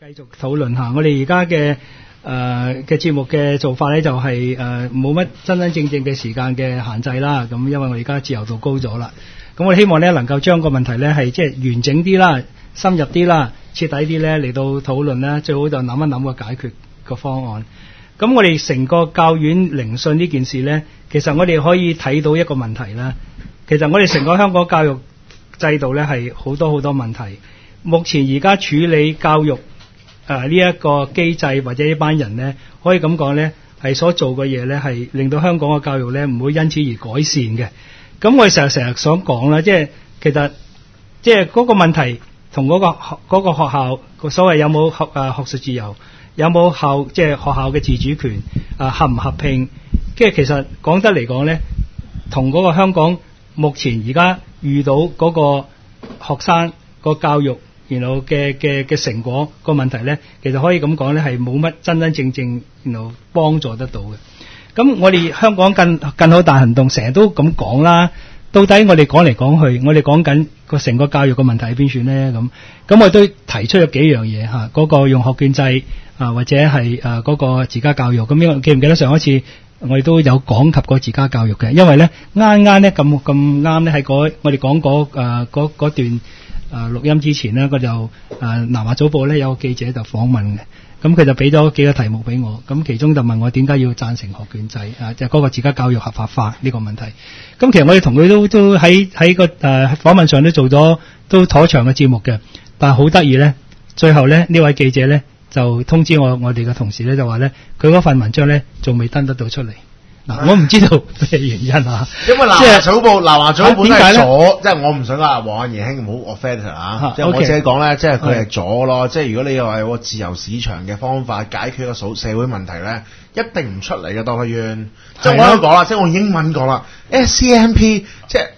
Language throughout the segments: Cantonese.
繼續討論下，我哋而家嘅節目嘅做法咧，就係冇乜真正嘅時間嘅限制啦。咁因為我而家自由度高咗啦，咁我哋希望咧能夠將個問題咧係即係完整啲啦、深入啲啦、徹底啲咧嚟到討論啦。最好就諗一諗個解決個方案。咁我哋成個教院聆訊呢件事咧，其實我哋可以睇到一個問題啦。其實我哋成個香港教育制度咧係好多問題。目前而家處理教育呢一個機制或者呢班人呢，可以咁講呢，係所做嘅嘢呢，係令到香港嘅教育呢唔會因此而改善嘅。咁我哋成日想講啦，即係其實即係嗰個問題同嗰個學校個所謂有冇學術自由，有冇即係學校嘅自主權合唔合併，即係其實講得嚟講呢，同嗰個香港目前而家遇到嗰個學生個教育然後嘅成果個問題咧，其實可以咁講咧，係冇乜真正然後幫助得到嘅。咁我哋香港更好大行動成日都咁講啦，到底我哋講嚟講去，我哋講緊個成個教育嘅問題喺邊處咧？咁我都提出咗幾樣嘢嚇，嗰個用學券制或者係嗰個自家教育。咁因為記唔記得上一次我哋都有講及過自家教育嘅，因為咧啱咧咁啱咧喺我哋講嗰段錄音之前呢，佢就南華早報咧有個記者就訪問嘅，咁佢就俾咗幾個題目俾我，咁其中就問我點解要贊成學券制即係嗰個自家教育合法化呢個問題。咁其實我哋同佢都喺個訪問上都做咗都頗長嘅節目嘅，但係好得意咧，最後咧呢位記者咧就通知我哋嘅同事咧就話咧佢嗰份文章咧仲未登得到出嚟。嗱，我唔知道咩原因啊， 因為南華早報點解左，即係我唔想話黃毅興唔好 offend 即係我只係講咧，即係佢係左咯。即係如果你話有個自由市場嘅方法解決個社會問題咧，一定唔出嚟嘅當個冤。即係我都講啦，即係我英文講啦 ，SCMP 即係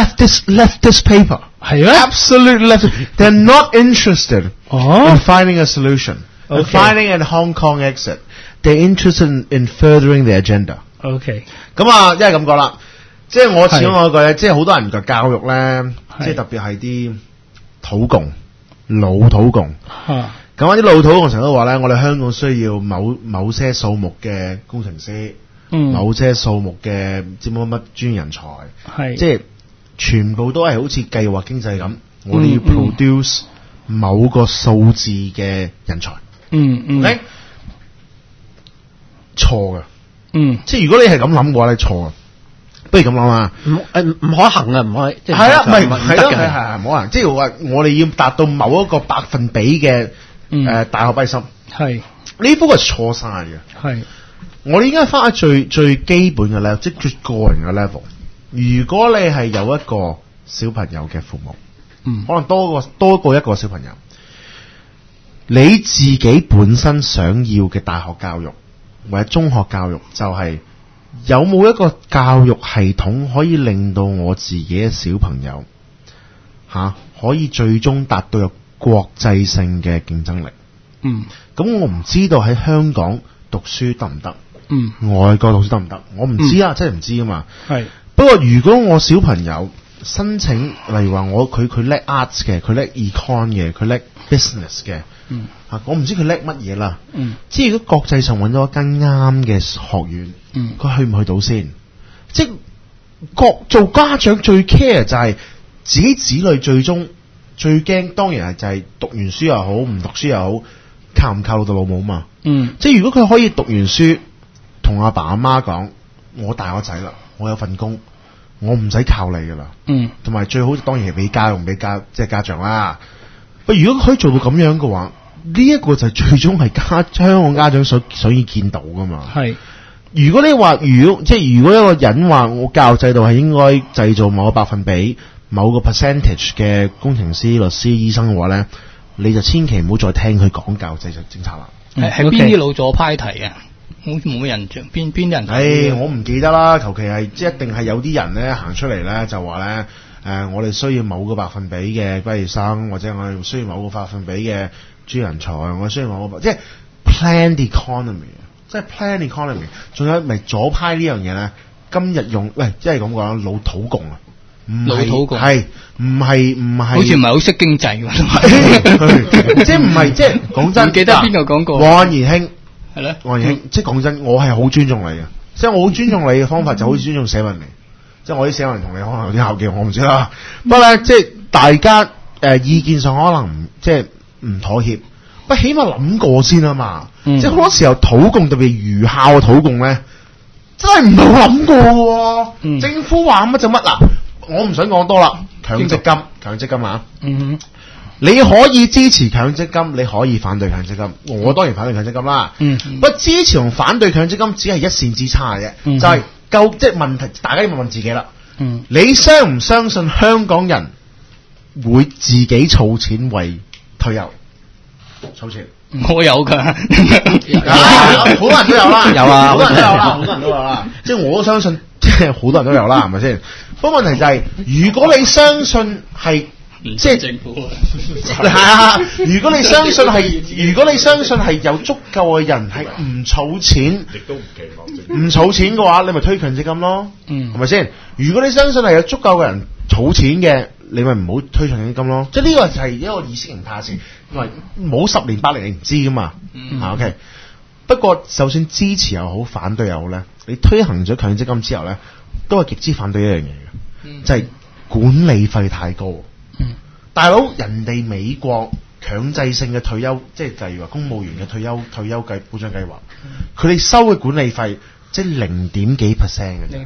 leftist paper 係啊 ，absolute left. They're not interested in finding a solution, finding a Hong Kong exit. They're interested in furthering the agenda.OK， 咁因為咁講啦，即係我始終嗰句咧，即係好多人嘅教育咧，即係特別係啲老土共，咁啲老土共成日都話咧，我哋香港需要某些數目嘅工程師，某些數目嘅唔知乜專業人才，即係全部都係好似計劃經濟咁，我哋要 produce 某個數字嘅人才，OK， 錯嘅。即係如果你係咁諗嘅話，你錯啊！不如咁諗啊，唔可行啊，唔可以，即係係啦，係唔可行。即係話我哋要達到某一個百分比嘅大學畢業生，係呢幅係錯晒嘅。係我哋應該翻喺最基本嘅 level， 即係最個人嘅 level。如果你係有一個小朋友嘅父母，可能多過一個小朋友，你自己本身想要嘅大學教育或者中學教育，就係有冇一個教育系統可以令到我自己嘅小朋友可以最終達到有國際性嘅競爭力。咁我唔知道喺香港讀書得唔得？外國讀書得唔得？我唔知啊，真係唔知啊嘛。係不過如果我小朋友申請，例如話佢叻 arts 嘅，佢叻 econ 嘅，佢叻 business 嘅。我唔知佢叻乜嘢啦。即係如果國際上揾到一間啱嘅學院，佢去唔去到先？即係做家長最 care 就係自己子女最終最驚，當然係就係讀完書又好，唔讀書又好，靠唔靠老豆老母嘛。即係如果佢可以讀完書，同阿爸阿媽講，我大我仔啦，我有份工，我唔使靠你噶啦。同埋最好當然係俾家用，俾即係家長啦。如果可以做到咁樣嘅話，呢一個就係最終係香港家長所要見到噶嘛。係如果你話如果一個人話我教育制度係應該製造某個百分比、某個 percentage 嘅工程師、律師、醫生嘅話咧，你就千祈唔好再聽佢講教育制度政策啦。 係邊啲老左派提啊？好似冇乜印象，邊啲人提？ 我唔記得啦，求其係即係一定係有啲人咧行出嚟咧就話咧。我哋需要某個百分比嘅畢業生，或者我哋需要某個百分比嘅專人才，我需要某個即係 plan the economy， 即係 plan the economy。仲有咪左派呢樣嘢咧？今日用即係咁講老土共啊！ 老土共係唔係？ 好似唔係好識經濟喎， 即係唔係即係講真， 唔記得邊個講過？ 黃賢興係咧， 黃賢興，即係講真，我係好尊重你嘅，即係我好尊重你嘅方法就好似尊重社民嚟，即係我啲社民同你可能有啲拗撬，我唔知啦。不過咧，即係大家意見上可能即係唔妥協，不起碼諗過先啊嘛。即係好多時候土共特別餘下嘅土共咧，真係唔係好諗過喎。政府話乜就乜嗱，我唔想講多啦。強積金啊，你可以支持強積金，你可以反對強積金。我當然反對強積金啦。不過支持同反對強積金只係一線之差嘅啫。就係即係問題，大家要問自己啦。你相唔相信香港人會自己儲錢為退休？儲錢， 我有㗎， 好多人都有啦，有啊，好多人都有啦，好多人都有啦。即係我都相信，即係好多人都有啦，係咪先？不過問題就係，如果你相信係，即係政府係啊，如果你相信係有足夠嘅人係唔儲錢，亦都唔期望唔儲錢嘅話，你咪推強積金咯，係咪先？如果你相信係有足夠嘅人儲錢嘅，你咪唔好推強積金咯。即係呢個就係一個意識形態先，因為冇10年8年你唔知噶嘛。OK。不過就算支持又好，反對又好咧，你推行咗強積金之後咧，都係極之反對一樣嘢嘅，就係管理費太高。大佬，人哋美國強制性嘅退休，即係例如話公務員嘅退休保障計劃，佢哋收嘅管理費即係0點幾%嘅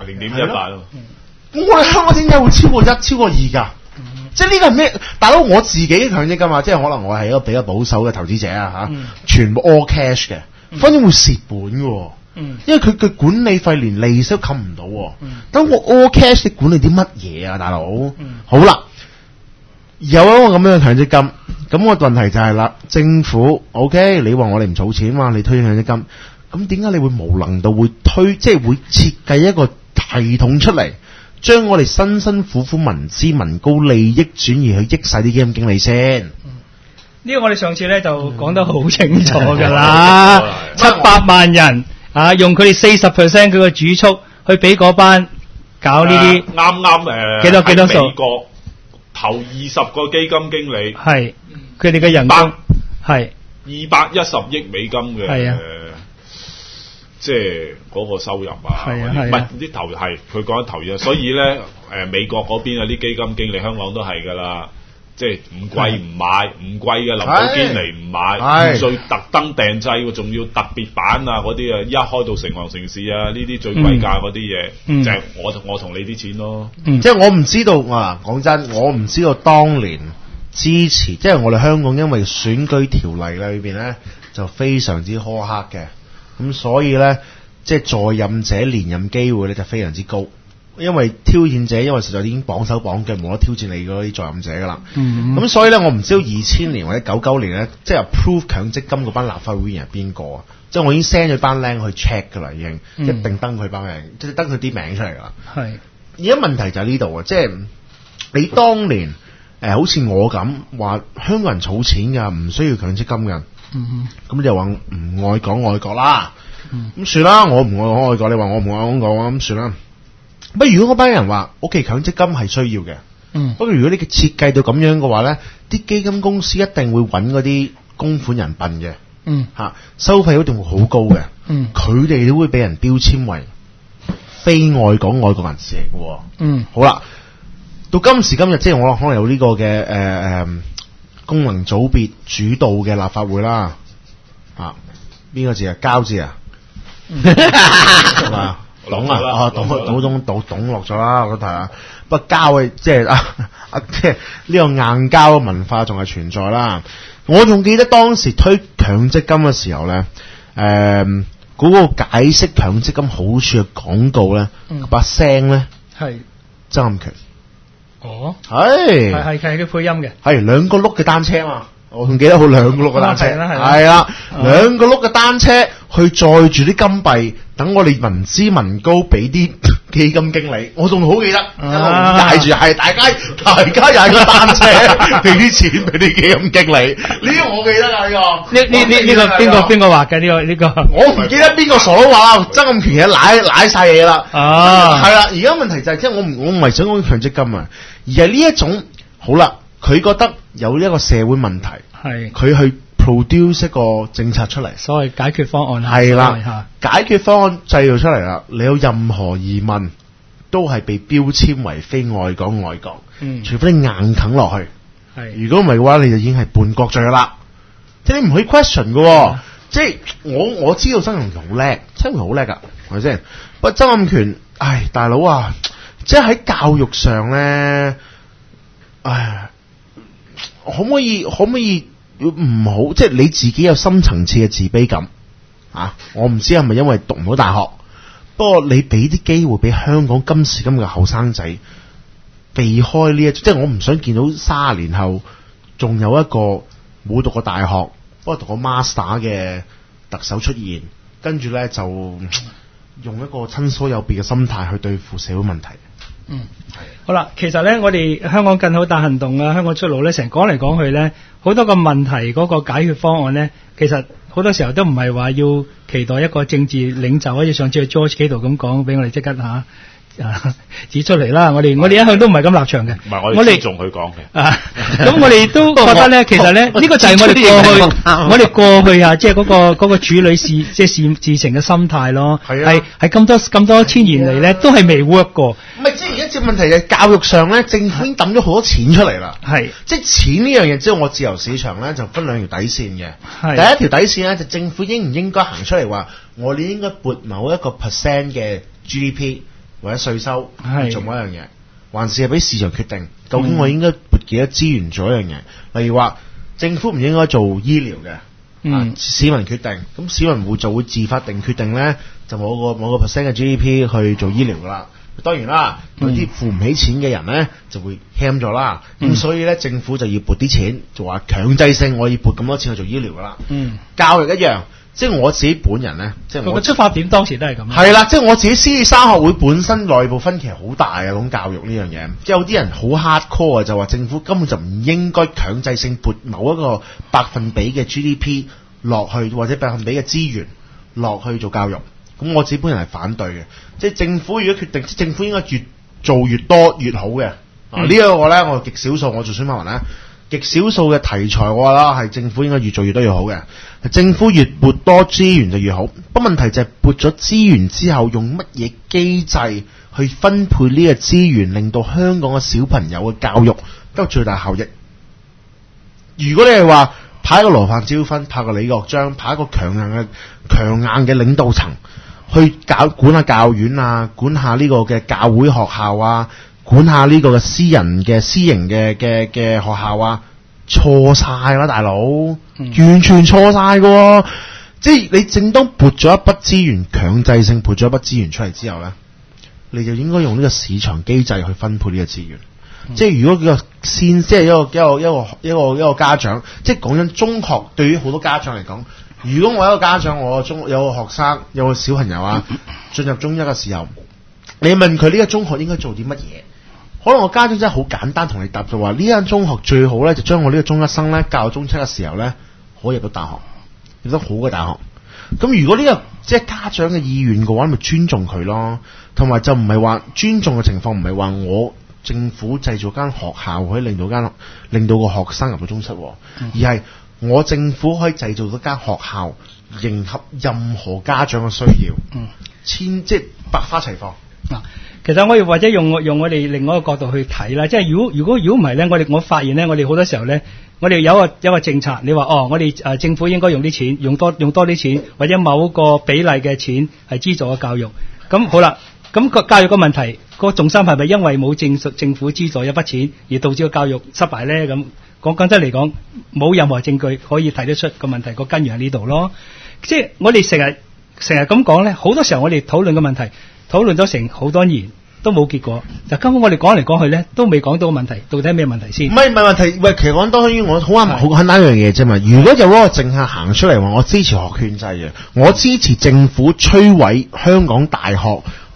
0.18咯。 我哋香港點解會超過1、超過2㗎？即係呢個係咩？大佬，我自己嘅強積金啊，即係可能我係一個比較保守嘅投資者啊嚇，全部 all cash 嘅，反正會蝕本嘅。因為佢管理費連利息都冚唔到。等我 all cash，你管理啲乜嘢啊，大佬？好啦。有一個咁樣嘅強積金，咁個問題就係啦，政府 OK， 你話我哋唔儲錢嘛，你推強積金，咁點解你會無能到會即係會設計一個系統出嚟，將我哋辛辛苦苦民脂民膏利益轉移去益晒啲基金經理先？ 呢個我哋上次咧就講得好清楚㗎啦，700萬人啊，用佢哋40%佢嘅儲蓄去俾嗰班搞呢啲啱幾多數？ 頭20個基金經理係佢哋嘅人工係 210億美金嘅，即係嗰個收入啊，唔係啲投係佢講緊投嘢，所以咧美國嗰邊啊啲基金經理香港都係㗎啦，即係唔貴唔買，唔貴嘅林寶堅尼唔買，最特登訂製喎，仲要特別版啊嗰啲啊，一開到成行成市啊，呢啲最貴價嗰啲嘢，就係我同你啲錢咯。 即係我唔知道啊，講真，我唔知道當年支持，即係我哋香港因為選舉條例裏邊咧就非常之苛刻嘅，咁所以咧即係在任者連任機會咧就非常之高。因為挑戰者，因為實在已經綁手綁腳，冇得挑戰你嗰啲在任者噶啦。咁所以咧，我唔知道2000年或者99年咧，即係 approve 強積金嗰班立法會議員係邊個啊？即係我已經 send 咗班僆去 check 噶啦，已經一定登佢班名，即係登佢啲名出嚟噶啦。係。而家問題就係呢度啊，即係你當年好似我咁話香港人儲錢㗎，唔需要強積金㗎。咁你又話唔愛港愛國啦。咁算啦，我唔愛港愛國，你話我唔愛港愛國咁算啦。不過如果嗰班人話，OK，強積金係需要嘅。不過如果你設計到咁樣嘅話咧，啲基金公司一定會揾嗰啲供款人笨嘅。收費一定會好高嘅。佢哋都會俾人標籤為非愛港愛國人士嚟嘅。好啦，到今時今日，即係我可能有呢個嘅功能組別主導嘅立法會啦。邊個字啊？交字啊？係嘛？董啊，董落咗啦，我覺得係啊。不過膠嘅即係即係呢個硬膠嘅文化仲係存在啦。我仲記得當時推強積金嘅時候咧，嗰個解釋強積金好處嘅廣告咧，把聲咧係曾蔭權。係佢配音嘅， 係兩個轆嘅單車嘛。我仲記得好兩個轆嘅單車，係啦，兩個轆嘅單車去載住啲金幣，等我哋民脂民膏俾啲基金經理，我仲好記得，帶住係大家踩個單車，俾啲錢俾啲基金經理，呢個我記得啊， 呢個邊個畫嘅呢個？ 我唔記得邊個傻佬話曾蔭權嘢舐晒嘢啦。係啦，而家問題就係即係我唔係想講強積金啊，而係呢一種好啦，佢覺得有呢一個社會問題，係佢去 produce 一個政策出嚟， 所謂解決方案係啦，解決方案製造出嚟啦，你有任何疑問都係被標籤為非愛港愛國，除非你硬啃落去，如果唔係嘅話，你就已經係叛國罪啦，即係你唔可以 question 嘅，即係我知道曾蔭權好叻，曾蔭權好叻噶，係咪先？不過曾蔭權，唉，大佬啊，即係喺教育上咧，唉，可唔可以唔好，即係你自己有深層次嘅自卑感啊！我唔知係咪因為讀唔到大學，不過你俾啲機會俾香港今時今日嘅後生仔避開呢一，即係我唔想見到30年後仲有一個冇讀過大學，不過讀過 master 嘅特首出現，跟住咧就用一個親疏有別嘅心態去對付社會問題。 好啦，其實咧，我哋香港更好大行動啊，香港出路咧，成講嚟講去咧，好多個問題嗰個解決方案咧，其實好多時候都唔係話要期待一個政治領袖，好似上次 George 喺度咁講，俾我哋即刻指出嚟啦。我哋一向都唔係咁立場嘅， 唔係我哋尊重佢講嘅。 咁我哋都覺得咧，其實咧呢個就係我哋過去啊，即係嗰個處理事情嘅心態咯。係咁多千年嚟咧，都係未 work 過。 唔係，即係而家隻問題係教育上咧，政府已經抌咗好多錢出嚟啦。係，即係錢呢樣嘢，即係我自由市場咧就分兩條底線嘅。第一條底線咧就政府應唔應該行出嚟話，我哋應該撥某一個 percent 嘅 GDP 或者稅收去做某一樣嘢，還是係俾市場決定？究竟我應該撥幾多資源做一樣嘢？例如話政府唔應該做醫療嘅，市民決定。咁市民會自發定決定咧，就某個 percent 嘅 GDP 去做醫療噶啦。當然啦，有啲付唔起錢嘅人咧就會欠咗啦。咁所以咧，政府就要撥啲錢，就話強制性我要撥咁多錢去做醫療噶啦。教育一樣，即係我自己本人咧，即係我個出發點當時都係咁。 係啦，即係我自己獅子山學會本身內部分歧好大嘅，講教育呢樣嘢。即係有啲人好 hardcore 就話政府根本就唔應該強制性撥某一個百分比嘅 GDP 落去，或者百分比嘅資源落去做教育。咁我自己本人係反對嘅，即係政府如果決定，即係政府應該越做越多越好嘅。呢一個咧，我極少數，我做選民咧，極少數嘅題材我話啦，係政府應該越做越多越好嘅。政府越撥多資源就越好。不過問題就係撥咗資源之後，用乜嘢機制去分配呢個資源，令到香港嘅小朋友嘅教育得最大效益。如果你係話派一個羅范椒芬，派個李國章，派一個強硬嘅領導層去管下教院啊，管下呢個嘅教會學校啊，管下呢個嘅私營嘅學校啊，錯晒啦，大佬，完全錯晒㗎。即係你正當撥咗一筆資源，強制性撥咗一筆資源出嚟之後咧，你就應該用呢個市場機制去分配呢個資源。即係如果佢個即係一個家長，即係講緊中學，對於好多家長嚟講，如果我一個家長，我有個學生，有個小朋友啊，進入中一嘅時候，你問佢呢個中學應該做啲乜嘢？可能我家長真係好簡單同你答，就話呢間中學最好咧，就將我呢個中一生咧教到中七嘅時候咧，可以入到大學，入得好嘅大學。咁如果呢個即係家長嘅意願嘅話，咪尊重佢咯。同埋就唔係話尊重嘅情況，唔係話我政府製造間學校可以令到個學生入到中七，而係我政府可以製造一間學校迎合任何家長嘅需要，即係百花齊放。 其實我哋或者用我哋另外一個角度去睇啦，即係如果唔係咧，我發現咧，我哋好多時候咧，我哋有一個政策，你話我哋政府應該用啲錢，用多啲錢，或者某個比例嘅錢係資助嘅教育。咁好啦，咁個教育個問題，個重心係咪因為冇政府資助一筆錢而導致個教育失敗咧？咁講真嚟講，冇任何證據可以睇得出個問題個根源喺呢度咯。即係我哋成日咁講咧，好多時候我哋討論嘅問題，討論咗成好多年都冇結果。就根本我哋講嚟講去咧，都未講到個問題，到底係咩問題先？ 唔係問題，喂，其實講當然我好簡單一樣嘢啫嘛。如果有嗰個政客行出嚟話，我支持學券制嘅，我支持政府摧毀香港大學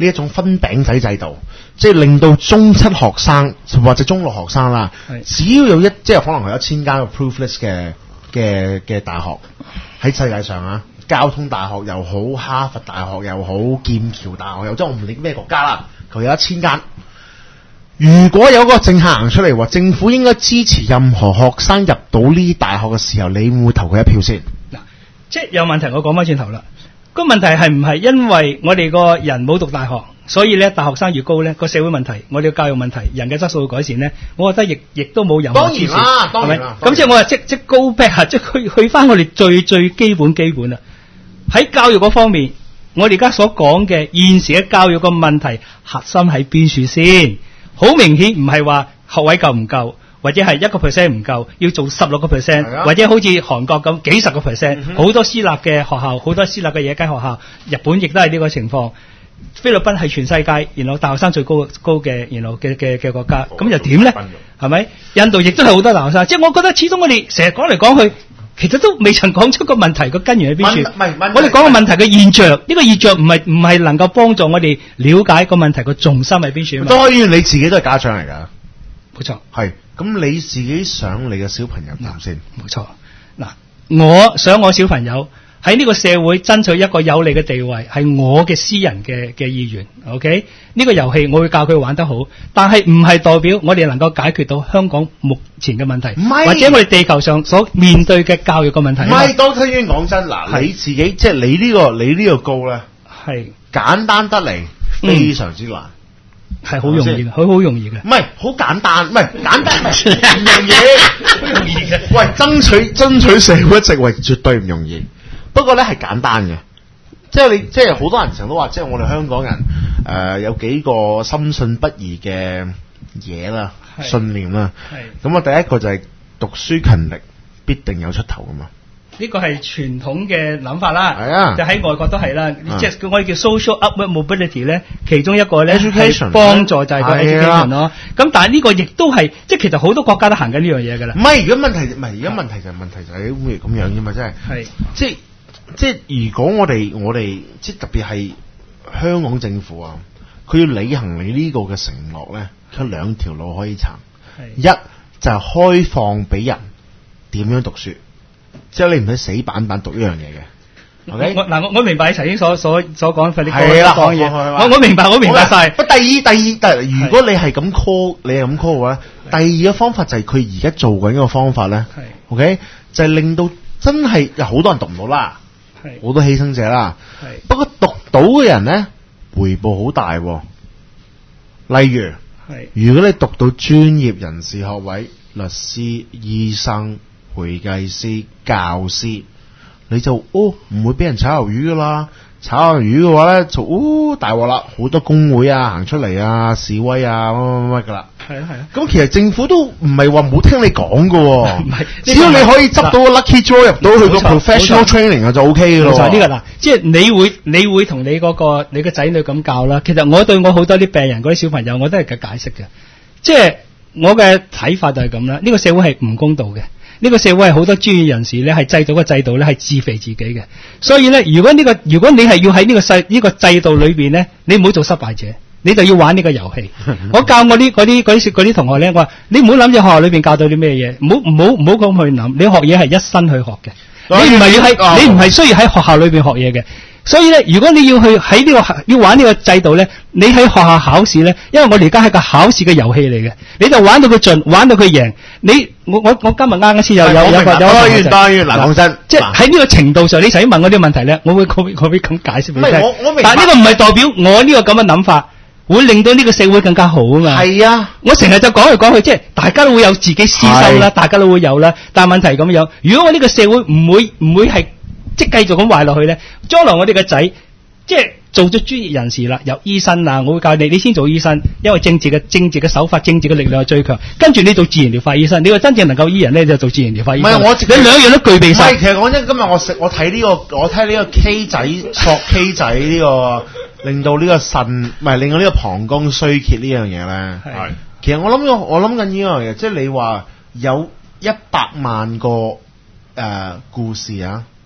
呢一種分餅仔制度，即係令到中七學生或者中六學生啦，只要有即係可能係1000間 approved list 嘅大學喺世界上啊，交通大學又好，哈佛大學又好，劍橋大學又好，即係我唔理咩國家啦，佢有1000間。如果有個政客行出嚟話，政府應該支持任何學生入到呢啲大學嘅時候，你會唔會投佢一票先？ 嗱，即係有問題，我講翻轉頭啦。個問題係唔係因為我哋個人冇讀大學，所以咧大學生越高咧個社會問題，我哋嘅教育問題，人嘅質素會改善咧？我覺得亦都冇任何支持。當然啦。咁即係我話即 go back 啊，即係去翻我哋最基本啦。喺教育嗰方面，我哋而家所講嘅現時嘅教育個問題核心喺邊處先？好明顯唔係話學位夠唔夠，或者係1% 唔夠，要做16%，或者好似韓國咁幾十個%，好多私立嘅學校，好多私立嘅野雞學校，日本亦都係呢個情況。菲律賓係全世界然後大學生最高嘅然後嘅國家，咁又點咧？係咪？印度亦都係好多大學生，即係我覺得始終我哋成日講嚟講去，其實都未曾講出個問題個根源喺邊處。我哋講個問題嘅現象，呢個現象唔係能夠幫助我哋了解個問題個重心喺邊處。 當然你自己都係家長嚟㗎， 冇錯。 係咁你自己想你嘅小朋友點先？ 冇錯。嗱，我想我小朋友喺呢個社會爭取一個有利嘅地位，係我嘅私人嘅意願。OK， 呢個遊戲我會教佢玩得好，但係唔係代表我哋能夠解決到香港目前嘅問題，或者我哋地球上所面對嘅教育嘅問題。 唔係，當聽完講真，嗱，你自己即係你呢個高咧，係簡單得嚟，非常之難。 係好容易嘅，佢好容易嘅。 唔係好簡單，唔係簡單唔容易，容易嘅。喂，爭取社會席位絕對唔容易。不過咧係簡單嘅，即係好多人成日都話，即係我哋香港人有幾個深信不疑嘅嘢啦，信念啦。咁啊，第一個就係讀書勤力必定有出頭噶嘛。呢個係傳統嘅諗法啦， 係啊， 就喺外國都係啦。即係我哋叫 social upward mobility 咧，其中一個咧係幫助就係個 education 咯。咁但係呢個亦都係，即係其實好多國家都行緊呢樣嘢㗎啦。 唔係，而家問題就係會咁樣啫嘛，真係。即係如果我哋即係特別係香港政府啊，佢要履行你呢個嘅承諾咧，佢兩條路可以行。一就係開放俾人點樣讀書。即係你唔使死板讀呢樣嘢嘅，OK？ 我明白你頭先所講嘅啲講嘢， 我明白晒。 第二，如果你係咁 call 嘅話，第二個方法就係佢而家做緊呢個方法咧，OK？就係令到真係有好多人讀唔到啦，好多犧牲者啦。不過讀到嘅人咧，回報好大。例如，如果你讀到專業人士學位，律師、醫生、會計師、教師，你就唔會俾人炒魷魚噶啦。炒魷魚嘅話咧，就大鑊啦，好多工會啊行出嚟啊示威啊乜噶啦。係啊。咁其實政府都唔係話冇聽你講噶，唔係，只要你可以執到個 lucky draw 入到去個 professional training 啊就 OK 噶咯。 就係呢個啦，即係你會同你你個仔女咁教啦。其實我對我好多啲病人嗰啲小朋友，我都係咁解釋嘅。即係我嘅睇法就係咁啦。呢個社會係唔公道嘅。呢個社會係好多專業人士咧，係製造個制度咧，係自肥自己嘅。所以咧，如果你係要喺呢個制度裏邊咧，你唔好做失敗者，你就要玩呢個遊戲。我教我嗰啲同學咧，我話你唔好諗住學校裏邊教到啲咩嘢，唔好咁去諗。你學嘢係一生去學嘅，你唔係需要喺學校裏邊學嘢嘅。所以咧，如果你要去喺要玩呢個制度咧，你喺學校考試咧，因為我哋而家係個考試嘅遊戲嚟嘅，你就玩到佢盡，玩到佢贏。我今日啱先有當然嗱，講真，即係喺呢個程度上，你頭先問我啲問題咧，我會咁解釋俾你聽。我明白，但係呢個唔係代表我呢個咁嘅諗法會令到呢個社會更加好啊嘛。係啊，我成日就講嚟講去，即係大家都會有自己私心啦，大家都會有啦。但係問題係咁樣，如果我呢個社會唔會係即係繼續咁壞落去咧，將來我哋個仔即係做咗專業人士啦，有醫生啊，我會教你先做醫生，因為政治嘅手法、政治嘅力量係最強。跟住你做自然療法醫生，你話真正能夠醫人咧，就做自然療法醫生。唔係你兩樣都具備晒。其實講真，今日我睇呢個 K 仔索 K 仔呢個，令到呢個腎唔係令到呢個膀胱衰竭呢樣嘢咧。係，其實我諗緊呢樣嘢，即係你話有100萬個故事啊。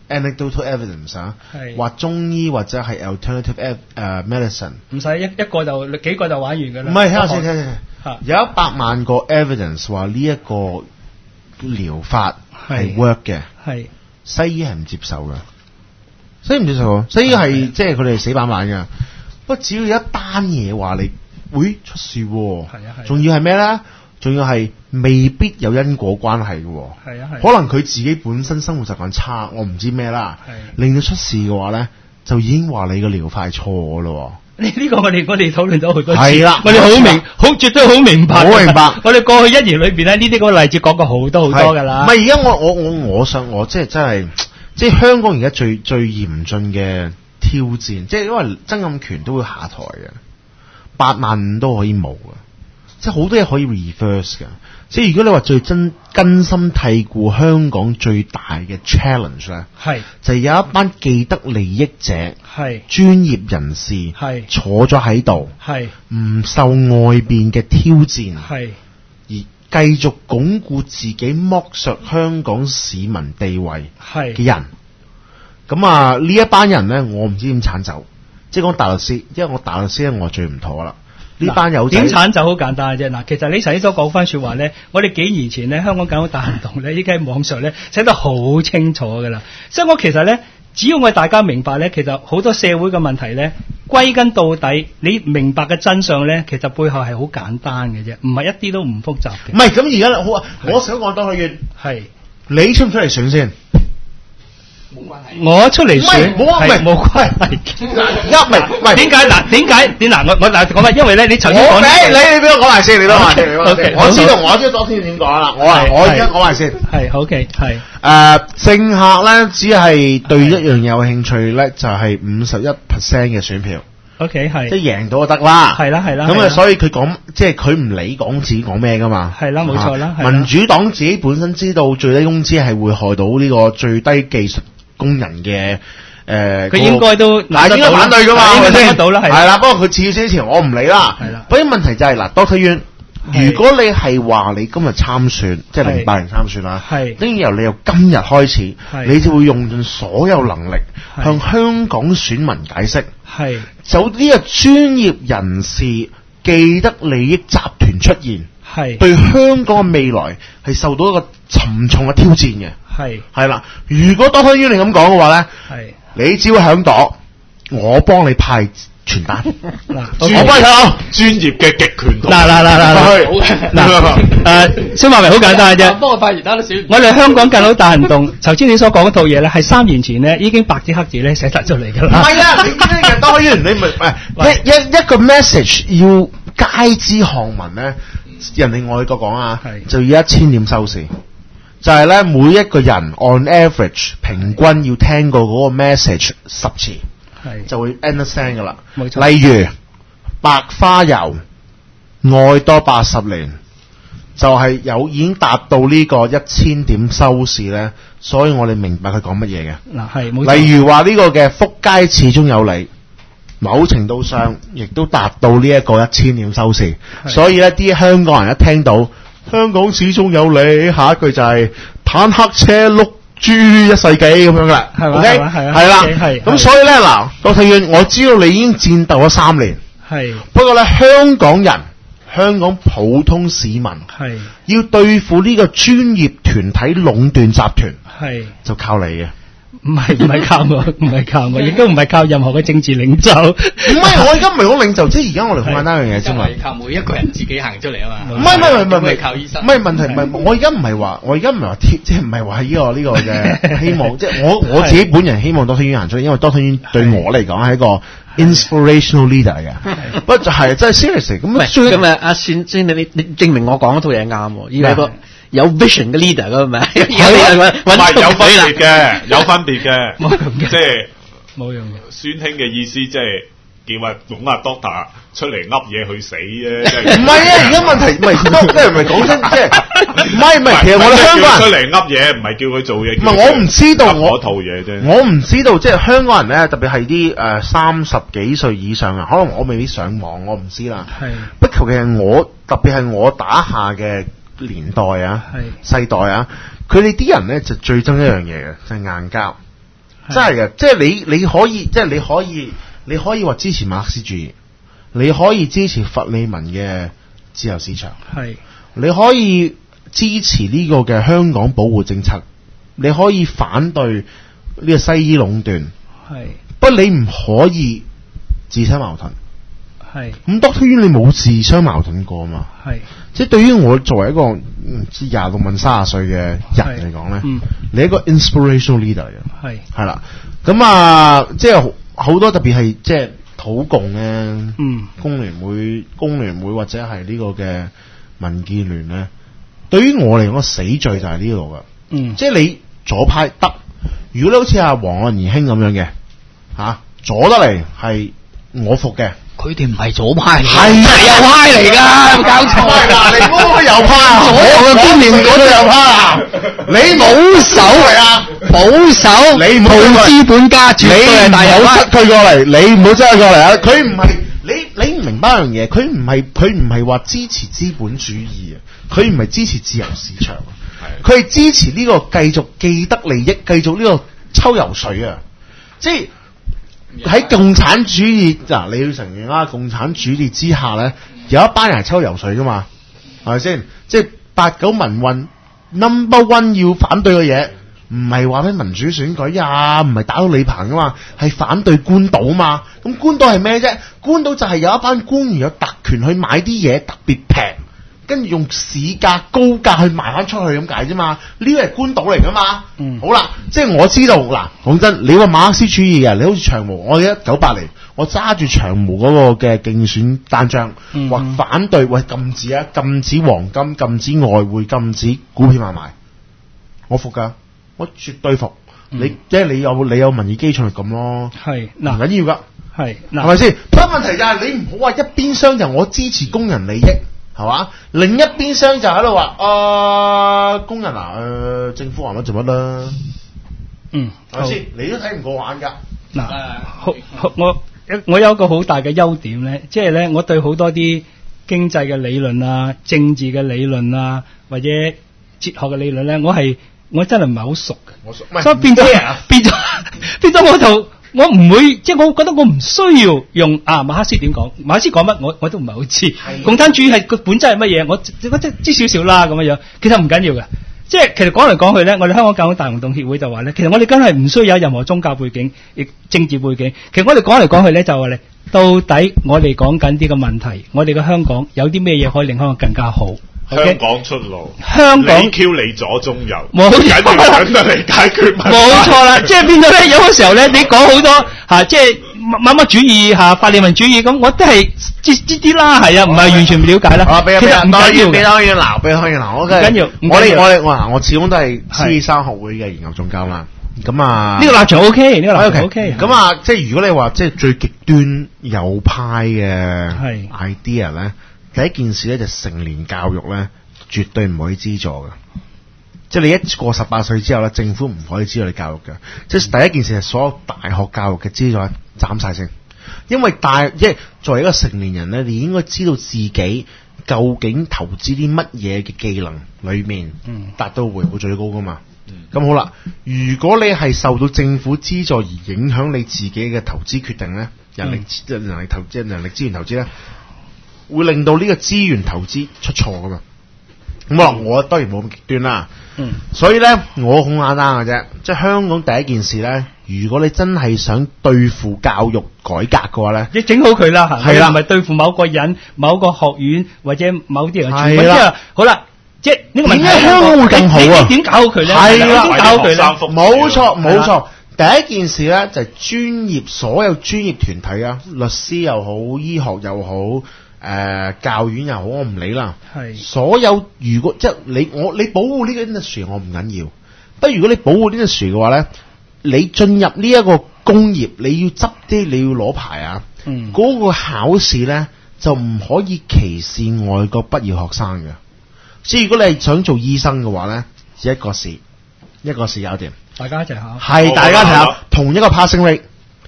anecdotal evidence 啊，話中醫或者係 alternative medicine， 唔使一個就幾個就玩完㗎啦。 唔係，聽下先，有100萬個 evidence 話呢一個療法係 work 嘅，係西醫係唔接受㗎，西醫唔接受，西醫係即係佢哋死板板㗎。不過只要有一單嘢話你會出事喎，仲要係咩咧？仲要係未必有因果關係嘅，可能佢自己本身生活習慣差，我唔知咩啦，令到出事嘅話咧，就已經話你個療法係錯嘅咯。 呢個我哋討論咗好多次， 係啦， 我哋絕對好明白， 好明白。 我哋過去1年裏邊咧，呢啲嗰個例子講過好多㗎啦。 唔係而家我想即係真係，即係香港而家最嚴峻嘅挑戰，即係因為曾蔭權都會下台嘅，85000都可以冇嘅。即係好多嘢可以 reverse 㗎，即係如果你話最根深蒂固香港最大嘅 challenge 咧，就係有一班既得利益者，專業人士，坐咗喺度，唔受外邊嘅挑戰，而繼續鞏固自己剝削香港市民地位嘅人，咁啊呢一班人咧，我唔知點鏟走，即係講大律師，因為我大律師咧，我最唔妥啦。呢班友仔點鏟就好簡單啫。嗱，其實你頭先所講翻說話咧，我哋幾年前咧，香港搞大行動咧，依家喺網上咧寫得好清楚噶啦。所以我其實咧，只要我哋大家明白咧，其實好多社會嘅問題咧，歸根到底，你明白嘅真相咧，其實背後係好簡單嘅啫，唔係一啲都唔複雜嘅。 唔係咁而家好啊，我想講多句嘢，你出唔出嚟選先？ 冇關係，我出嚟選係冇關係。 唔係點解嗱？點嗱？我嗱講翻，因為咧，你頭先講你俾我講埋先，你都話先。我知道昨天點講啦。我而家講埋先。 係 OK 係。 政客咧只係對一樣有興趣咧，就係51% 嘅選票。 OK 係。即係贏到就得啦。 係啦。 咁啊，所以佢講即係佢唔理講自己講咩噶嘛。 係啦，冇錯啦。 民主黨自己本身知道最低工資係會害到呢個最低技術工人嘅佢應該都應該反對噶嘛，係咪先？ 到啦，係啦。不過佢次之前我唔理啦。係啦。不過問題就係嗱，Doctor Yuen，如果你係話你今日參選，即係08年參選啦，跟住由你由今日開始，你就會用盡所有能力向香港選民解釋，就呢個專業人士既得利益集團出現，對香港嘅未來係受到一個沉重嘅挑戰嘅。係啦，如果Doctor Yuen你咁講嘅話咧，你只要響度，我幫你派傳單，我幫你睇專業嘅極權同孫華明好簡單嘅啫， 幫我派傳單都少。 我哋香港更好大行動，頭先你所講嗰套嘢咧，係3年前咧已經白紙黑字咧寫得出嚟㗎啦。 唔係啊，你Doctor Yuen你咪一個 message 要街知巷聞咧，人哋外國講啊，就要1000點收視。就係咧，每一個人 on average 平均要聽過嗰個 message 10次，就會 understand 噶啦。例如白花油愛多80年，就係已經達到呢個1000點收視咧，所以我哋明白佢講乜嘢嘅。 嗱係， 例如話呢個嘅福佳始終有你，某程度上亦都達到呢一個1000點收視，所以咧啲香港人一聽到香港始終有你，下一句就係坦克車碌豬1世紀咁樣啦，係咪？ OK 係啦，咁所以咧嗱，Doctor Yuen我知道你已經戰鬥咗3年，不過咧香港人、香港普通市民要對付呢個專業團體壟斷集團，就靠你嘅。 唔係靠我，亦都唔係靠任何嘅政治領袖。 唔係，我而家唔係講領袖，即係而家我哋好簡單一樣嘢啫嘛。 靠每一個人自己行出嚟啊嘛。 唔係靠醫生。唔係問題，唔係我而家唔係話即係唔係話呢個嘅希望，即係我自己本人希望Doctor Yuen行出嚟，因為Doctor Yuen對我嚟講係一個 inspirational leader 嘅。不過就係真係 serious 咁啊！阿先你證明我講嗰套嘢啱喎，依個有 vision 嘅 leader 㗎嘛？ 係有分別嘅，即係冇用嘅。 孫興嘅意思即係叫阿 Doctor 出嚟噏嘢去死啫。 唔係啊！而家問題唔係即係唔係講真，即係唔係，其實我哋香港人出嚟噏嘢，唔係叫佢做嘢。 唔係我唔知道我套嘢啫。 我唔知道即係香港人咧，特別係啲30幾歲以上啊，可能我未必上網，我唔知啦。不求其係我，特別係我打下嘅年代啊，世代啊，佢哋啲人咧就最憎一樣嘢嘅，就係硬膠。 真係嘅，即係你可以話支持馬克思主義，你可以支持佛利民嘅自由市場， 係你可以支持呢個嘅香港保護政策，你可以反對呢個西醫壟斷， 係， 不過你唔可以自相矛盾。 係咁 Doctor Yuen 你冇自相矛盾過嘛？ 係， 即係對於我作為一個唔知26問30歲嘅人嚟講咧，你一個 inspirational leader 嘅，係啦。咁啊，即係好多特別係即係土共咧，工聯會或者係呢個嘅民建聯咧，對於我嚟講死罪就係呢度噶。即係你左派得，如果你好似阿黃岸賢兄咁樣嘅左得嚟係我服嘅。 佢哋唔係左派嚟， 係右派嚟㗎，搞錯嗱，你嗰個右派啊， 左右嘅觀念嗰個右派啊，你保守嚟啊， 保守， 你唔好資本家絕對係大右派， 佢過嚟，你唔好擠佢過嚟啊！佢唔係你唔明白一樣嘢，佢唔係話支持資本主義啊，佢唔係支持自由市場啊，佢係支持呢個繼續既得利益，繼續呢個抽油水啊，即係。喺共產主義嗱，你要承認啦，共產主義之下咧，有一班人係抽油水噶嘛，係咪先？即係89民運 number one 要反對嘅嘢，唔係話咩民主選舉呀，唔係打到李鵬噶嘛，係反對官倒嘛。咁官倒係咩啫？官倒就係有一班官員有特權去買啲嘢特別平，跟住用市價高價去賣翻出去咁解啫嘛，呢個係官倒嚟噶嘛。好啦，即係我知道嗱，講真，你話馬克思主義啊，你好似長毛，我記得98年，我揸住長毛嗰個嘅競選單張，話反對禁止黃金、禁止外匯、禁止股票買賣，我服噶，我絕對服。你即係你有民意基礎係咁咯，係嗱唔緊要噶，係咪先？不過問題就係你唔好話一邊廂就我支持工人利益。係嘛？另一邊廂就喺度話工人政府話乜做乜啦？係咪先？你都睇唔過眼㗎。 我有一個好大嘅優點咧，即係咧，我對好多啲經濟嘅理論啊、政治嘅理論啊，或者哲學嘅理論咧，我真係唔係好熟嘅。所以變咗我就。我唔會，即係我覺得我唔需要用馬克思點講，馬克思講乜我都唔係好知。共產主義係個本質係乜嘢？我知少少啦咁樣。其實唔緊要嘅，即係其實講嚟講去咧，我哋香港教會大行動協會就話咧，其實我哋真係唔需要有任何宗教背景、亦政治背景。其實我哋講嚟講去咧，就話咧，到底我哋講緊啲個問題，我哋嘅香港有啲咩嘢可以令香港更加好？ 香港出路， 香港你 Q 你左中右， 冇緊要等得嚟解決問題。 冇錯啦，即係變咗咧，有嘅時候咧，你講好多即係乜主義法利民主義咁，我都係知啲啦，係啊，唔係完全唔了解啦。其實唔緊要嘅， 俾可以鬧，我緊要。我始終都係獅生學會嘅研究總監啦。咁啊， 呢個立場 OK，呢個立場 OK。 咁啊，即係如果你話即係最極端右派嘅 idea 咧。第一件事咧就成年教育咧絕對唔可以資助嘅，即係你一過18歲之後咧，政府唔可以資助你教育嘅。即係第一件事係所有大學教育嘅資助斬晒先，因為即係作為一個成年人咧，你應該知道自己究竟投資啲乜嘢嘅技能裏面達到回報最高噶嘛。咁好啦，如果你係受到政府資助而影響你自己嘅投資決定咧，人力資源投資咧。會令到呢個資源投資出錯噶嘛？咁我當然冇咁極端啦。所以咧，我好簡單嘅啫。即係香港第一件事咧，如果你真係想對付教育改革嘅話咧， 你整好佢啦，係啦，唔係對付某個人、某個學院或者某啲人。係啦，好啦，即係呢個問題，點解香港會更好啊？點搞好佢咧？係啦，點搞好佢咧？ 冇錯。第一件事咧就係所有專業團體啊，律師又好，醫學又好。教院又好，我唔理啦。係所有如果即係你保護呢個 industry， 我唔緊要。不過如果你保護呢個 industry 嘅話咧，你進入呢一個工業，你要執啲，你要攞牌啊。嗰個考試咧就唔可以歧視外國畢業學生嘅。所以如果你係想做醫生嘅話咧，一個試搞掂， 大家一齊考。 係大家睇下同一個 passing rate。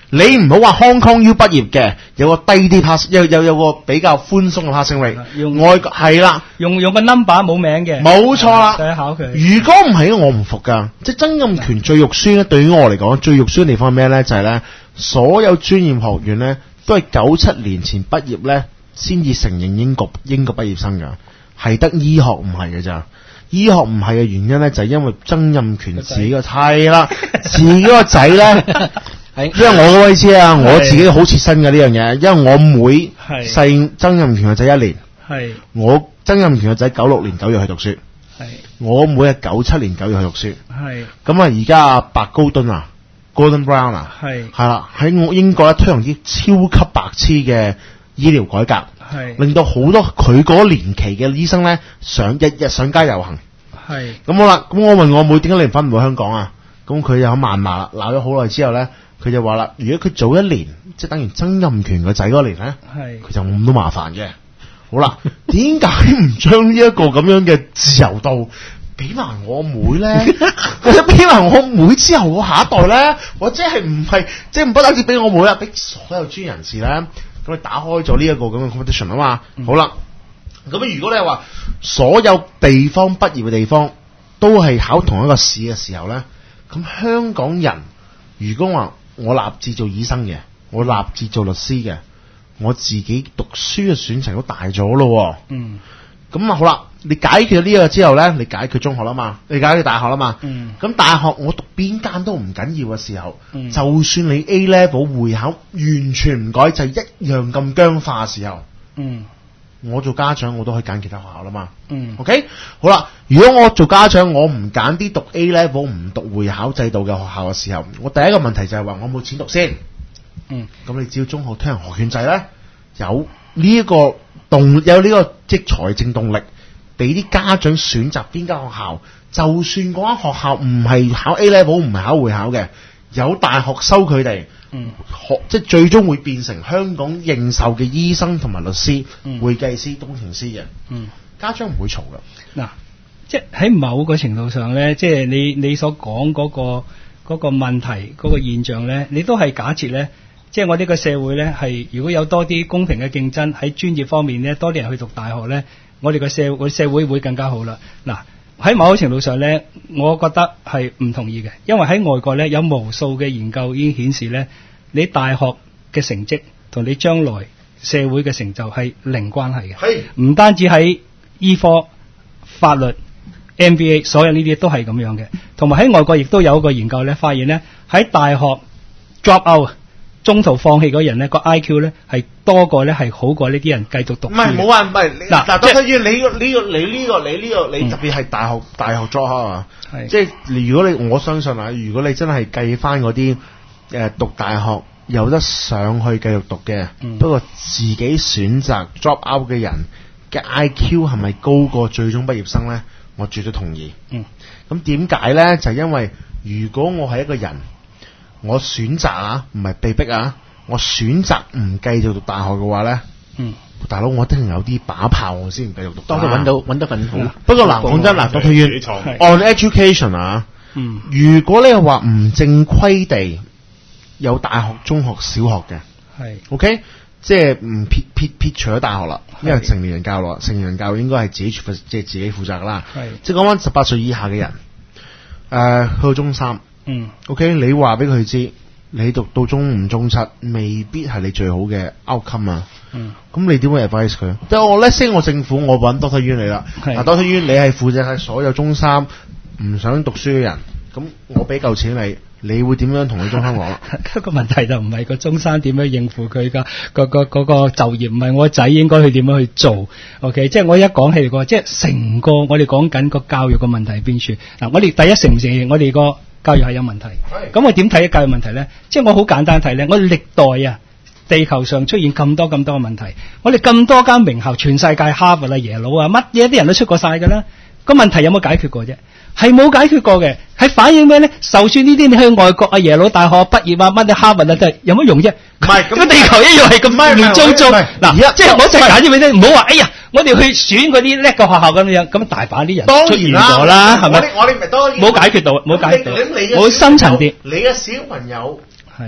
你唔好話 Hong Kong U 畢業嘅，有個低啲 pass，有個比較寬鬆嘅 passing rate。外國係啦， 用個 number 冇名嘅， 冇錯啦。 第一考佢。 如果唔係，我唔服㗎。即係曾蔭權最肉酸咧，對於我嚟講，最肉酸嘅地方係咩咧？就係咧，所有專業學院咧都係97年前畢業咧先至承認英國畢業生㗎，係得醫學唔係嘅咋。醫學唔係嘅原因咧，就係因為曾蔭權自己個係啦，自己個仔咧。因為我嗰位知啊，我自己好切身嘅呢樣嘢，因為我妹細曾蔭權個仔1年，我曾蔭權個仔96年9月去讀書，我妹係97年9月去讀書，咁啊而家白高敦啊 ，Gordon Brown 啊，係啦，喺我英國咧推行啲超級白痴嘅醫療改革，令到好多佢嗰年期嘅醫生咧日日上街遊行，咁好啦，咁我問我妹點解你返唔到香港啊？咁佢又好謾罵啦，鬧咗好耐之後咧。佢就話啦，如果佢早1年，即係等於曾蔭權個仔嗰年咧，佢就冇咁多麻煩嘅。好啦，點解唔將呢一個咁樣嘅自由度俾埋我妹咧？或者俾埋我妹之後我下一代咧？或者係唔係即係唔單止俾我妹啦，俾所有專業人士咧？咁你打開咗呢一個咁嘅 competition 啊嘛。好啦，咁如果你話所有地方畢業嘅地方都係考同一個試嘅時候咧，咁香港人如果話我立志做醫生嘅，我立志做律師嘅，我自己讀書嘅選擇都大咗咯。咁啊好啦，你解決呢個之後咧，你解決中學啦嘛，你解決大學啦嘛。咁大學我讀邊間都唔緊要嘅時候，就算你 A level 會考完全唔改，就係一樣咁僵化嘅時候，我做家長我都可以揀其他學校啦嘛。OK， 好啦，如果我做家長，我唔揀啲讀 A level 唔讀會考制度嘅學校嘅時候，我第一個問題就係話我冇錢讀先。咁你只要中學推行學券制咧，有呢一個有呢個即係財政動力，俾啲家長選擇邊間學校，就算嗰間學校唔係考 A level 唔係考會考嘅，有大學收佢哋。即係最終會變成香港認受嘅醫生同埋律師、會計師、工程師嘅。家長唔會嘈噶。嗱， 即係喺某個程度上咧，即係你所講嗰個問題嗰個現象咧，你都係假設咧，即係我哋個社會咧係如果有多啲公平嘅競爭喺專業方面咧，多啲人去讀大學咧，我哋個社會會更加好啦。嗱，喺某個程度上咧，我覺得係唔同意嘅，因為喺外國咧有無數嘅研究已經顯示咧，你大學嘅成績同你將來社會嘅成就係零關係嘅，唔單止喺醫科、法律、MBA 所有呢啲都係咁樣嘅，同埋喺外國亦都有一個研究咧，發現咧喺大學 drop out 中途放棄嗰人咧個 IQ 咧係多過咧係好過呢啲人繼續讀書。唔係冇話唔係嗱， 當然你特別係大學 drop out 啊，即係如果我相信啊，如果你真係計翻嗰啲讀大學有得上去繼續讀嘅，不過自己選擇 drop out 嘅人嘅 IQ 係咪高過最終畢業生咧？我絕對同意。咁點解咧？就係因為如果我係一個人，我選擇啊，唔係被逼啊，我選擇唔繼續讀大學嘅話咧，大佬我一定有啲把炮我先唔繼續讀。當佢揾到份好。不過嗱，講真嗱，Dr. Yuen on education 啊，如果你係話唔正規地有大學、中學、小學嘅，係 OK， 即係唔撇除咗大學啦，因為成年人教育，成年人教育應該係自己負責噶啦。係，即係講翻18歲以下嘅人，去到中3。OK， 你話俾佢知，你讀到中5、中7，未必係你最好嘅 outcome 啊。咁你點會 advise 佢？即係我 let's say 我政府，我揾 Dr. Yuen 你啦。嗱，Dr. Yuen 你係負責係所有中3唔想讀書嘅人，咁我俾夠錢你會點樣同你中3講啦？ 個問題就唔係個中3點樣應付佢噶，個就業唔係我仔應該去點樣去做。OK， 即係我一講起嚟個，即係成個我哋講緊個教育嘅問題喺邊處？嗱，我哋第一承唔承認我哋個教育係有問題？咁我點睇教育問題咧？即係我好簡單睇咧，我歷代啊，地球上出現咁多嘅問題，我哋咁多間名校，全世界哈佛啊、耶魯啊，乜嘢啲人都出過晒噶啦，個問題有冇解決過啫？係冇解決過嘅，係反映咩咧？就算呢啲你去外國啊、耶魯大學畢業啊、乜嘢哈佛啊，都係有乜用啫？唔係，個地球一樣係咁亂糟糟。嗱，即係我就係解釋俾你，唔好話，哎呀，我哋去選嗰啲叻嘅學校咁樣，咁大把啲人出現咗啦，係咪？我哋咪當然冇解決到，冇深層啲。 你嘅小朋友係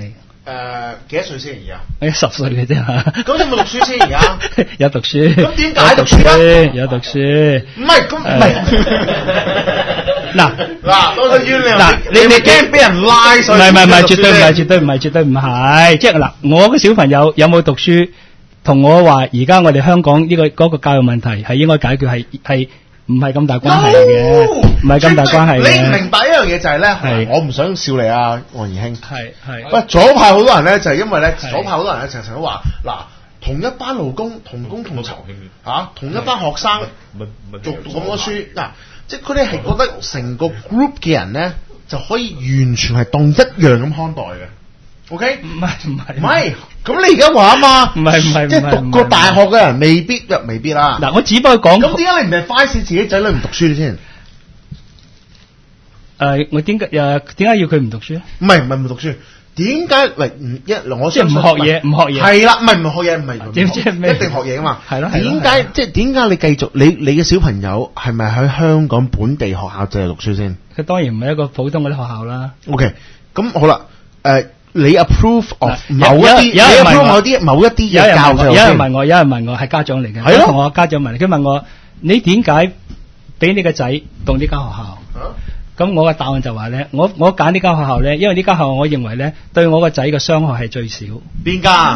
幾多歲先而家 ？10歲嘅啫嘛。 咁有冇讀書先而家？ 有讀書。 咁點解讀書啊？ 有讀書。 唔係咁唔係。嗱，多得冤你驚俾人拉所以？唔係， 絕對唔係。即係嗱，我嘅小朋友有冇讀書，同我話而家我哋香港呢嗰個教育問題係應該解決係。唔係咁大關係嘅，唔係咁大關係嘅。 你唔明白一樣嘢就係咧，我唔想笑你啊，黃怡興。 係。 喂，左派好多人咧，就係因為咧，左派好多人咧，成日都話嗱，同一班勞工同工同酬嚇，同一班學生讀咁多書嗱，即係佢哋係覺得成個 group 嘅人咧，就可以完全係當一樣咁看待嘅。OK？唔係，咁你而家話啊嘛， 唔係， 即係讀過大學嘅人未必啦。 嗱，我只不過講， 咁點解你唔係快死自己仔女唔讀書先？ 我點解要佢唔讀書咧？ 唔係唔讀書，點解我即係唔學嘢？ 係啦，唔學嘢，唔係點知咩？ 一定學嘢噶嘛？ 係咯。 點解你繼續你嘅小朋友係咪喺香港本地學校就係讀書先？ 佢當然唔係一個普通嗰啲學校啦。 OK，咁好啦，你 approve of 某一啲嘅教育？ 有人問我係家長嚟嘅，我同我家長問，佢問我你點解俾你個仔讀呢間學校？咁我嘅答案就話咧，我揀呢間學校咧，因為呢間學校我認為咧對我個仔嘅傷害係最少。邊間？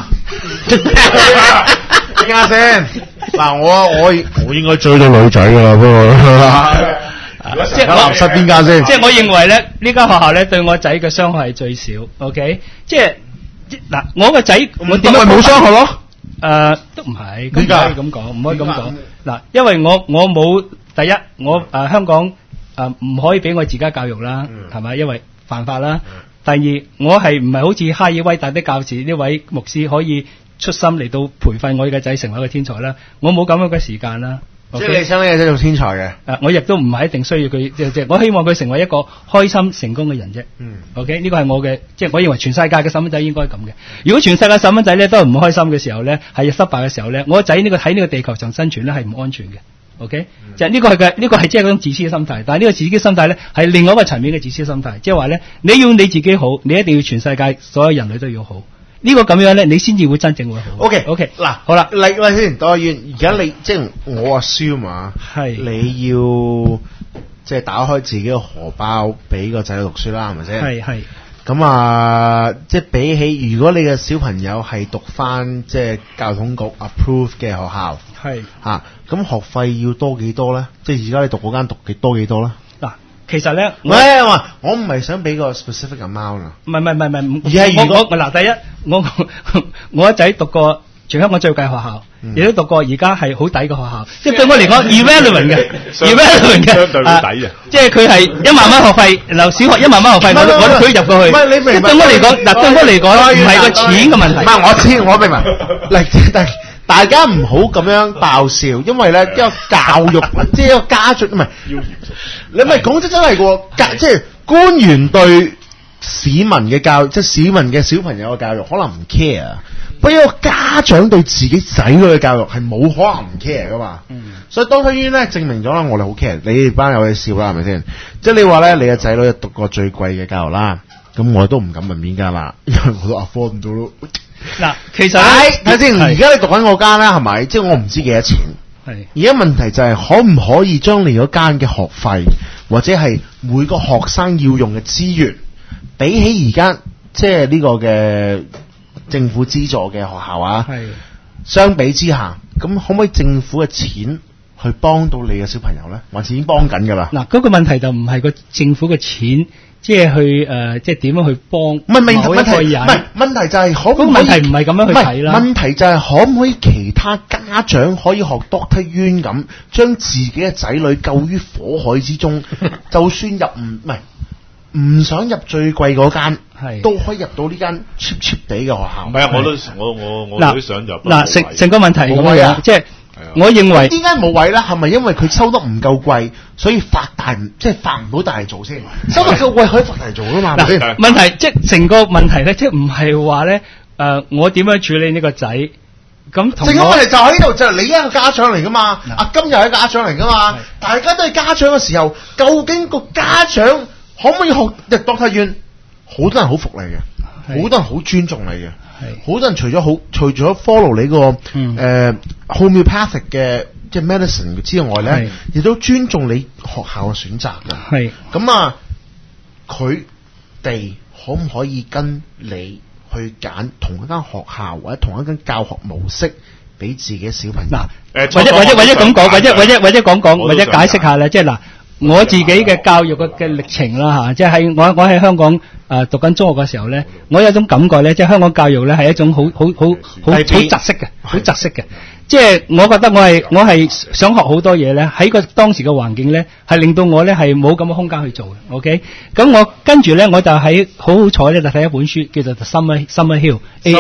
邊間先？嗱，我應該追到女仔噶啦，不過。即係垃圾邊間先？ 即係我認為咧，呢間學校咧對我仔嘅傷害係最少。OK， 即係嗱，我個仔我點解冇傷害咯？ 都唔係，咁唔可以咁講，唔可以咁講。嗱，因為我冇第一，我香港唔可以俾我自家教育啦，係咪？因為犯法啦。第二，我係唔係好似哈爾威大的教士呢位牧師可以出心嚟到培訓我嘅仔成為一個天才啦？我冇咁樣嘅時間啦。 即係你想你個仔做天才嘅？ 我亦都唔係一定需要佢，即我希望佢成為一個開心成功嘅人啫。OK， 呢個係我嘅，即係我認為全世界嘅細蚊仔應該咁嘅。如果全世界細蚊仔咧都係唔開心嘅時候咧，係失敗嘅時候咧，我個仔喺呢個地球上生存咧係唔安全嘅。OK，就係呢個係即係嗰種自私嘅心態。但係呢個自私嘅心態咧係另外一個層面嘅自私心態，即係話咧你要你自己好，你一定要全世界所有人類都要好。呢個咁樣咧，你先至會真正會好。 OK， 嗱，好啦， 例先，當然而家你即係我 assume 嘛，係你要即係打開自己嘅荷包俾個仔女讀書啦，係咪先？係。咁即係比起如果你嘅小朋友係讀翻即係教育統局 approve 嘅學校，係嚇，咁學費要多幾多咧？即係而家你讀嗰間讀幾多咧？ 其實咧， 我唔係想俾個 specific amount 啊。唔係，而係如果嗱，第一，我仔讀過全香港最貴學校，亦都讀過而家係好抵嘅學校，即係對我嚟講 irrelevant 嘅，相對好抵啊！即係佢係1萬蚊學費，嗱小學1萬蚊學費，我都可以入過去。唔係你明白？對我嚟講，對我嚟講唔係個錢嘅問題。 唔係我明白。嚟大家唔好咁樣爆笑，因為咧一個教育即係一個家長唔係，你咪講真係喎，即係官員對市民嘅教育，即係市民嘅小朋友嘅教育，可能唔 care。不過一個家長對自己仔女嘅教育係冇可能唔 care 噶嘛。所以當然咧證明咗啦，我哋好 care。你哋班有嘢笑啦，係咪先？即係你話咧，你嘅仔女讀過最貴嘅教育啦，咁我都唔敢問邊間啦，因為我都 afford 唔到咯。 嗱，其實睇先，而家你讀緊嗰間咧，係咪？即係我唔知幾多錢。係。而家問題就係可唔可以將你嗰間嘅學費，或者係每個學生要用嘅資源，比起而家即係呢個嘅政府資助嘅學校啊，係相比之下，咁可唔可以政府嘅錢去幫到你嘅小朋友咧？還是已經幫緊㗎啦？ 嗱，嗰個問題就唔係個政府嘅錢。即係去即係點樣去幫？唔係問題就係可唔可以？ 問題唔係咁樣去睇啦。 問題就係可唔可以其他家長可以學 Dr. Yuen 咁，將自己嘅仔女救於火海之中，就算唔想入最貴嗰間，都可以入到呢間 cheap 地嘅學校。 唔係啊，我都想入。 嗱，成個問題咁樣，即係。我認為點解冇位咧？係咪因為佢收得唔夠貴，所以發唔到大嚟做先？收得夠貴可以發大嚟做噶嘛？ 問題即係成個問題咧，即係唔係話咧我點樣處理呢個仔？咁成個問題就喺呢度，就係你一個家長嚟噶嘛？阿金又係家長嚟噶嘛？大家都係家長嘅時候，究竟個家長可唔可以學Dr. Yuen？好多人好服你嘅。 好多人好尊重你嘅，好多人除咗 follow 你個homeopathic 嘅即係 medicine 之外咧，亦都尊重你學校嘅選擇嘅。 係咁啊，佢哋可唔可以跟你去揀同一間學校或者同一間教學模式俾自己小朋友？ 嗱，或者咁講，或者講，或者解釋下咧，即係嗱，我自己嘅教育嘅歷程啦嚇，即係我喺香港讀緊中學嘅時候咧，我有一種感覺咧，即係香港教育咧係一種好窒息嘅。即係我覺得我係想學好多嘢咧，喺個當時嘅環境咧，係令到我咧係冇咁嘅空間去做嘅。OK， 咁我跟住咧我就喺好彩咧就睇一本書叫做 Summer Hill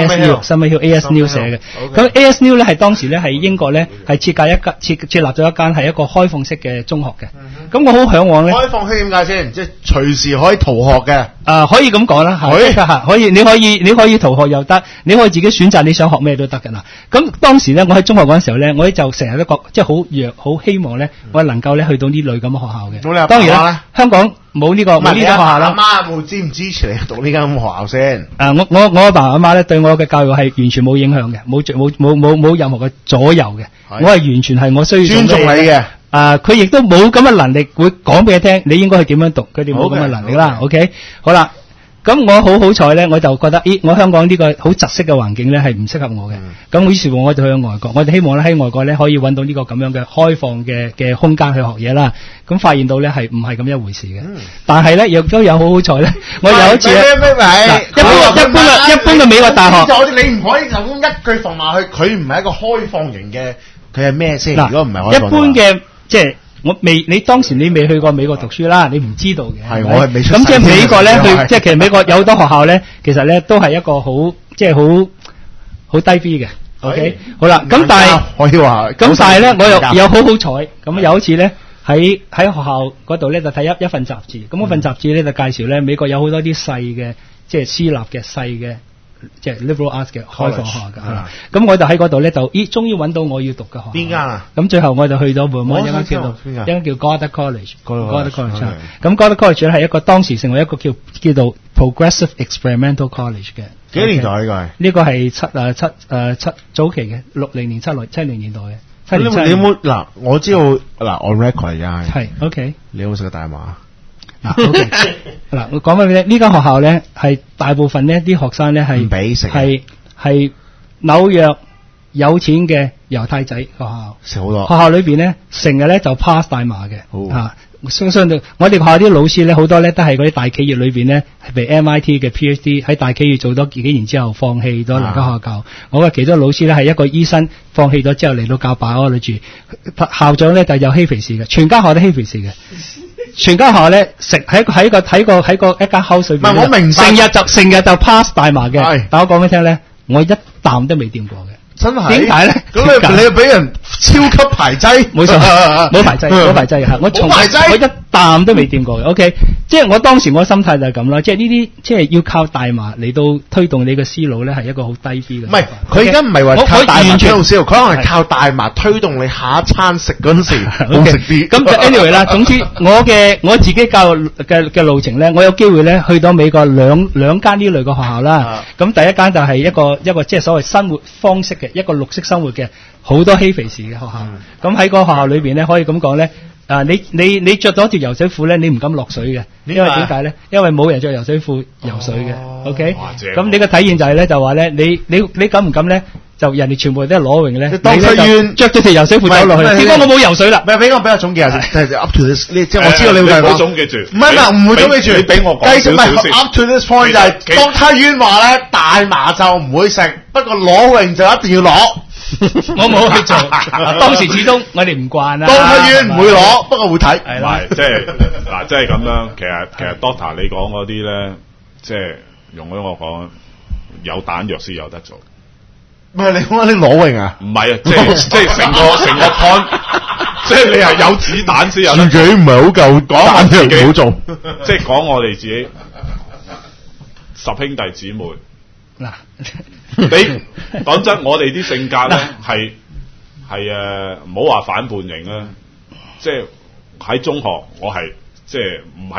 A.S. New 寫嘅。咁 A.S. New 咧係當時咧係英國咧係設立咗一間係一個開放式嘅中學嘅。咁我好向往咧。開放式點解先？即係隨時可以逃學嘅。可以咁講啦，可以，你可以逃學又得，你可以自己選擇你想學咩都得嘅嗱。咁當時咧我喺中學嗰陣時候咧，我就成日都覺即係好希望咧，我能夠咧去到呢類咁嘅學校嘅。當然啦，香港冇呢間學校啦。阿媽支唔支持你讀呢間咁嘅學校先？我阿爸阿媽咧對我嘅教育係完全冇影響嘅，冇任何嘅左右嘅。我係完全係我需要尊重你嘅。佢亦都冇咁嘅能力會講俾你聽，你應該係點樣讀，佢哋冇咁嘅能力啦。OK， 好啦，咁我好彩咧，我就覺得，我香港呢個好窒息嘅環境咧係唔適合我嘅。咁於是乎我就去外國，我哋希望咧喺外國咧可以揾到呢個咁樣嘅開放嘅空間去學嘢啦。咁發現到咧係唔係咁一回事嘅。但係咧亦都有好彩咧，我有一次一般嘅美國大學，你唔可以就咁一句放埋去，佢唔係一個開放型嘅，佢係咩先？如果唔係開放，一般嘅。即係你當時你未去過美國讀書啦，你唔知道嘅。係我係未出世。咁即係美國咧，即係其實美國有好多學校咧，其實咧都係一個好低 B 嘅。OK， 好啦，咁但係可以話，咁但係咧我又有好彩，咁有一次咧喺學校嗰度咧就睇一份雜誌，咁嗰份雜誌咧就介紹咧美國有好多啲細嘅即係私立嘅細嘅。即係 liberal arts 嘅開放學㗎，咁我就喺嗰度咧就終於揾到我要讀嘅學校。邊間啊？咁最後我就去咗一間叫 Goddard College。Goddard College 咁 Goddard College 咧係一個當時成為一個叫做 Progressive Experimental College 嘅。幾年代呢個係？呢個係七早期嘅60年70年代嘅。你有冇嗱？我知道嗱 on record 㗎係 OK。你有冇食過大麻？OK， 嗱，我講翻俾你，呢間學校咧係大部分呢啲學生咧係唔俾食，係紐約有錢嘅猶太仔學校，食好多。學校裏邊咧成日咧就 pass 大麻嘅，相對我哋學校啲老師咧好多咧都係嗰啲大企業裏邊咧係被 MIT 嘅 PhD 喺大企業做咗幾年之後放棄咗嚟間學校。我嘅其中老師咧係一個醫生，放棄咗之後嚟到教biology，校長咧就有嬉皮士嘅，全間學校都嬉皮士嘅。全間學校咧喺個一間 house 裏邊，唔係我明白，成日就 pass 大麻嘅。但我講俾你聽咧，我一啖都未掂過嘅。真係點解咧？咁你俾人超級排擠？冇錯，冇排擠嚇。我一啖都未掂過嘅。OK， 即係我當時我心態就係咁啦。即係呢啲即係要靠大麻嚟到推動你嘅思路咧，係一個好低 B 嘅。唔係，佢而家唔係話靠大麻推動思路，佢可能係靠大麻推動你下一餐食嗰陣時好食啲。咁就 anyway 啦。總之我自己教育嘅路程咧，我有機會咧去到美國兩間呢類嘅學校啦。咁第一間就係一個即係所謂生活方式嘅一個綠色生活嘅好多嬉皮士嘅學校。咁喺個學校裏邊咧，可以咁講咧。你着咗條游水褲咧，你唔敢落水嘅，因為點解咧？因為冇人着游水褲游水嘅。OK， 咁你嘅體驗就係咧，就話咧，你敢唔敢咧？就人哋全部都係裸泳咧，你當佢願着咗條游水褲走落去。結果我冇游水啦。唔係俾我總結下先 ，up to this， 即係我知道你會講。總結住。唔係唔會總結住，你俾我講少少。up to this point 就係當太遠話咧，大麻就唔會食，不過裸泳就一定要攞。我冇去做，當時始終我哋唔慣啦。當太遠唔會攞，不過會睇。係啦， 即係嗱，即係咁樣。其實 Doctor 你講嗰啲咧，即係容許我講，有彈藥先有得做。唔係你講啲裸泳啊？唔係啊，即係成個 point， 即係你係有子彈先有得做。自己唔係好夠講自己唔好做，即係講我哋自己10兄弟姊妹。嗱，你講真，我哋啲性格咧係唔好話反叛型啦，即係喺中學我係即係唔係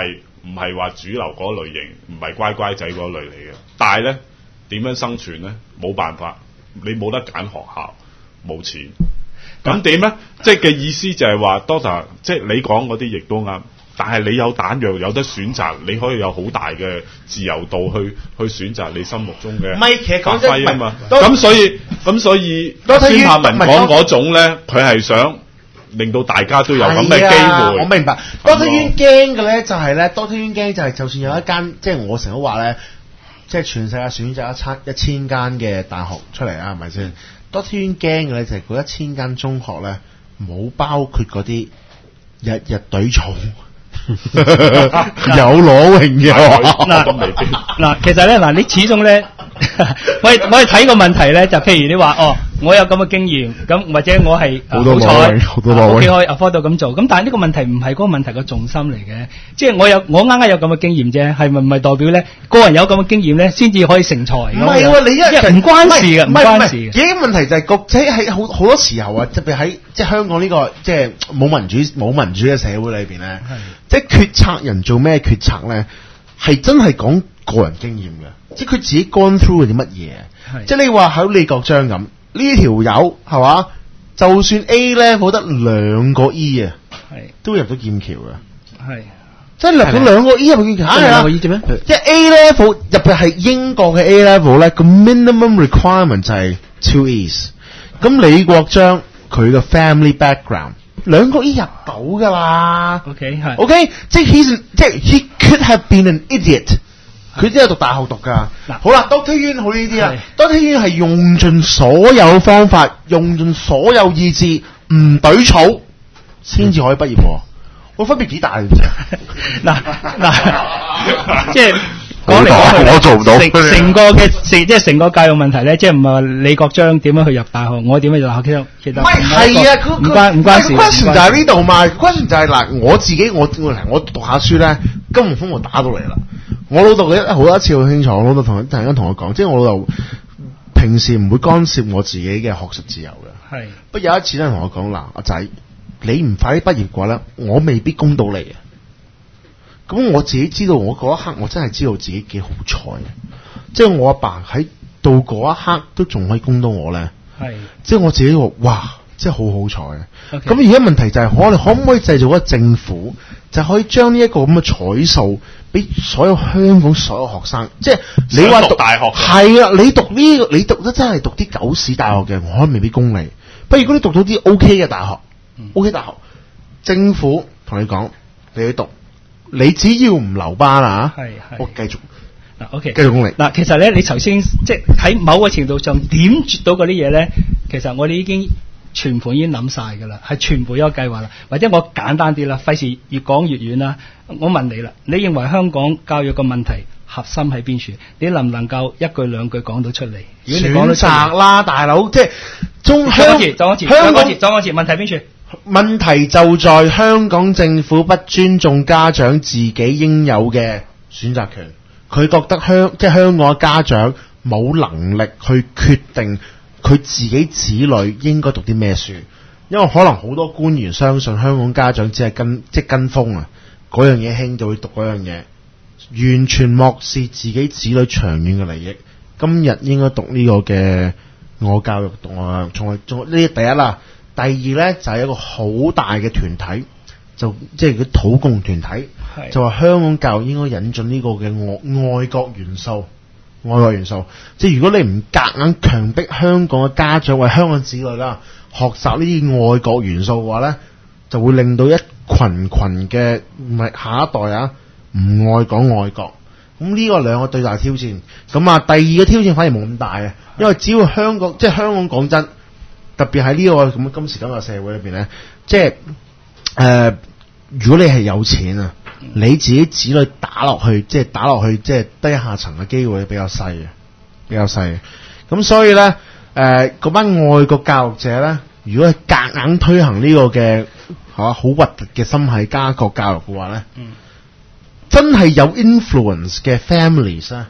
唔係話主流嗰類型，唔係乖乖仔嗰類嚟嘅。但係咧點樣生存咧？冇辦法，你冇得揀學校，冇錢，咁點咧？即係嘅意思就係話 Doctor 即係你講嗰啲亦都啱。但係你有彈藥，有得選擇，你可以有好大嘅自由度去選擇你心目中嘅發揮啊嘛。咁所以孫柏文講嗰種咧，佢係想令到大家都有咁嘅機會。 我明白。多得院驚嘅咧就係咧，多得院驚就係就算有一間，即係我成日都話咧，即係全世界選擇1000間嘅大學出嚟啊，係咪先？多得院驚嘅咧就係嗰1000間中學咧，冇包括嗰啲日日隊草。有攞榮嘅嗱，其實咧嗱，你始終咧，我哋睇個問題咧，就譬如你話我有咁嘅經驗，咁或者我係好彩，好多攞榮，可以 afford 到咁做，咁但係呢個問題唔係嗰個問題嘅重心嚟嘅，即係我啱啱有咁嘅經驗啫，係咪唔係代表咧個人有咁嘅經驗咧，先至可以成才？唔係喎，你唔關事嘅，唔關事嘅。 而家問題就係即係喺好多時候啊，特別喺即係香港呢個即係冇民主嘅社會裏邊咧。即係決策人做咩決策咧，係真係講個人經驗嘅，即係佢自己 gone through 啲乜嘢。即係你話喺李國章咁，呢條友係嘛，就算 A level 得2個 E 啊，都入到劍橋嘅。係，即係入到2個 E 入劍橋，係啊，即係 A level 入去係英國嘅 A level 咧，個 minimum requirement 就係 2 E's。咁李國章佢嘅 family background。2個 E 入到噶啦 ，OK 係 ，OK 即係 he could have been an idiot， 佢都有讀大學讀噶。好啦 ，Doctor Yuen 好呢啲啦 ，Doctor Yuen 係用盡所有方法，用盡所有意志，唔懟草，先至可以畢業喎。我分別幾大嘅嗱，即係。講嚟講去， 我做唔到。 成個教育問題咧，即係唔係話李國章點樣去入大學，我點樣入大學，其實係啊， 唔關事。 question 就係呢度嘛，question就係嗱，我自己我讀下書咧，金融風暴打到嚟啦。我老豆好多次好清楚，我老豆突然間同我講，即係我老豆平時唔會干涉我自己嘅學術自由嘅。係，不過有一次咧同我講嗱，阿仔，你唔快啲畢業嘅話咧，我未必供到你啊。咁我自己知道，我嗰一刻我真係知道自己幾好彩嘅，即係我阿爸喺到嗰一刻都仲可以供到我咧，係，即係我自己話哇，真係好好彩嘅。咁而家問題就係我哋可唔可以製造一個政府，就可以將呢一個咁嘅彩數俾所有香港所有學生，即係你話讀大學係啊，你讀呢個，你讀得真係讀啲狗屎大學嘅，我可能未必供你。不過如果你讀到啲 OK 嘅大學，OK 大學，政府同你講你去讀。你只要唔留班啊，我繼續嗱 ，OK， 繼續功力嗱。其實咧，你頭先即係喺某個程度上點絕到嗰啲嘢咧，其實我哋已經全盤已經諗晒㗎啦，係全部有個計劃啦。或者我簡單啲啦，費事越講越遠啦。我問你啦，你認為香港教育嘅問題核心喺邊處？你能唔能夠一句兩句講到出嚟？如果你講到出嚟選擇啦，大佬，即係香港問題邊處？ 問題就在香港政府不尊重家長自己應有嘅選擇權，佢覺得香港嘅家長冇能力去決定佢自己子女應該讀啲咩書，因為可能好多官員相信香港家長只係跟風啊，嗰樣嘢興就會讀嗰樣嘢，完全漠視自己子女長遠嘅利益。今日應該讀呢個嘅我教育讀我從來呢第一啦。第二咧就係一個好大嘅團體，就即係佢土共團體，就話香港教育應該引進呢個嘅愛國元素，愛國元素。即係如果你唔夾硬強迫香港嘅家長為香港子女啦學習呢啲愛國元素嘅話咧，就會令到一群嘅唔係下一代啊唔愛講愛國。咁呢個兩個最大挑戰。咁啊，第二個挑戰反而冇咁大嘅，因為只要香港即係香港講真。特別喺呢個咁今時今日社會裏邊咧，即係如果你係有錢啊，你自己子女打落去，即係低下層嘅機會比較細嘅，咁所以咧，嗰班愛國教育者咧，如果係夾硬推行呢個嘅好核突嘅心係家國教育嘅話咧，真係有 influence 嘅 families 啊，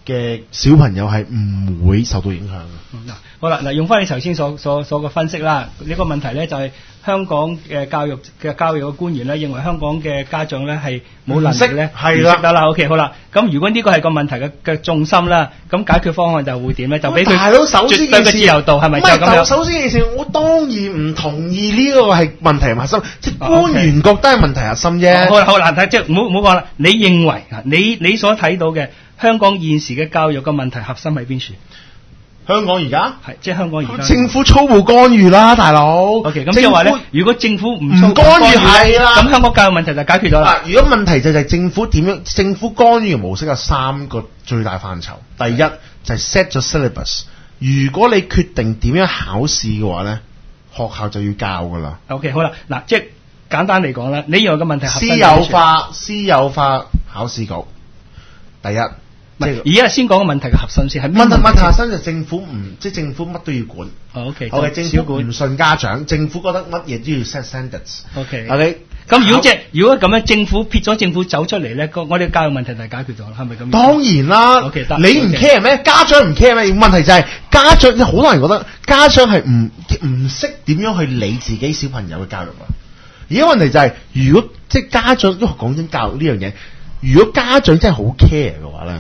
嘅小朋友係唔會受到影響嘅。 好啦，嗱，用翻你頭先所嘅分析啦，呢個問題咧就係香港嘅教育嘅官員咧認為香港嘅家長咧係冇能力咧，係啦，得啦 ，OK， 好啦，咁如果呢個係個問題嘅重心啦，咁解決方案就會點咧？就俾佢大佬首先絕對嘅自由度係咪就咁樣？ 首先件事，我當然唔同意呢個係問題核心，即係官員覺得係問題核心啫。 好啦，即係唔好講啦。你認為你所睇到嘅香港現時嘅教育嘅問題核心喺邊處？ 香港而家係即係香港而家政府粗暴干預啦，大佬。 OK， 咁即係話咧，如果政府唔干預係啦， 咁香港教育問題就解決咗啦。 如果問題就係政府點樣？政府干預嘅模式有3個最大範疇。第一就係 set 咗 syllabus。如果你決定點樣考試嘅話咧，學校就要教噶啦。 OK， 好啦，嗱，即係簡單嚟講啦，呢樣嘅問題核心私有化考試局。第一。 而家先講個問題嘅核心先係咩？ 問題核心就政府即係政府乜都要管。 OK， 政府唔信家長，政府覺得乜嘢都要 set standards。 OK，咁如果咁樣，政府撇咗政府走出嚟咧，我哋教育問題就解決咗啦，係咪咁？ 當然啦。OK， 你唔 care 咩？家長唔 care 咩？問題就係家長，好多人覺得家長係唔識點樣去理自己小朋友嘅教育啊。而家問題就係，如果即係家長，因為講真教育呢樣嘢。如果家長真係好 care 嘅話咧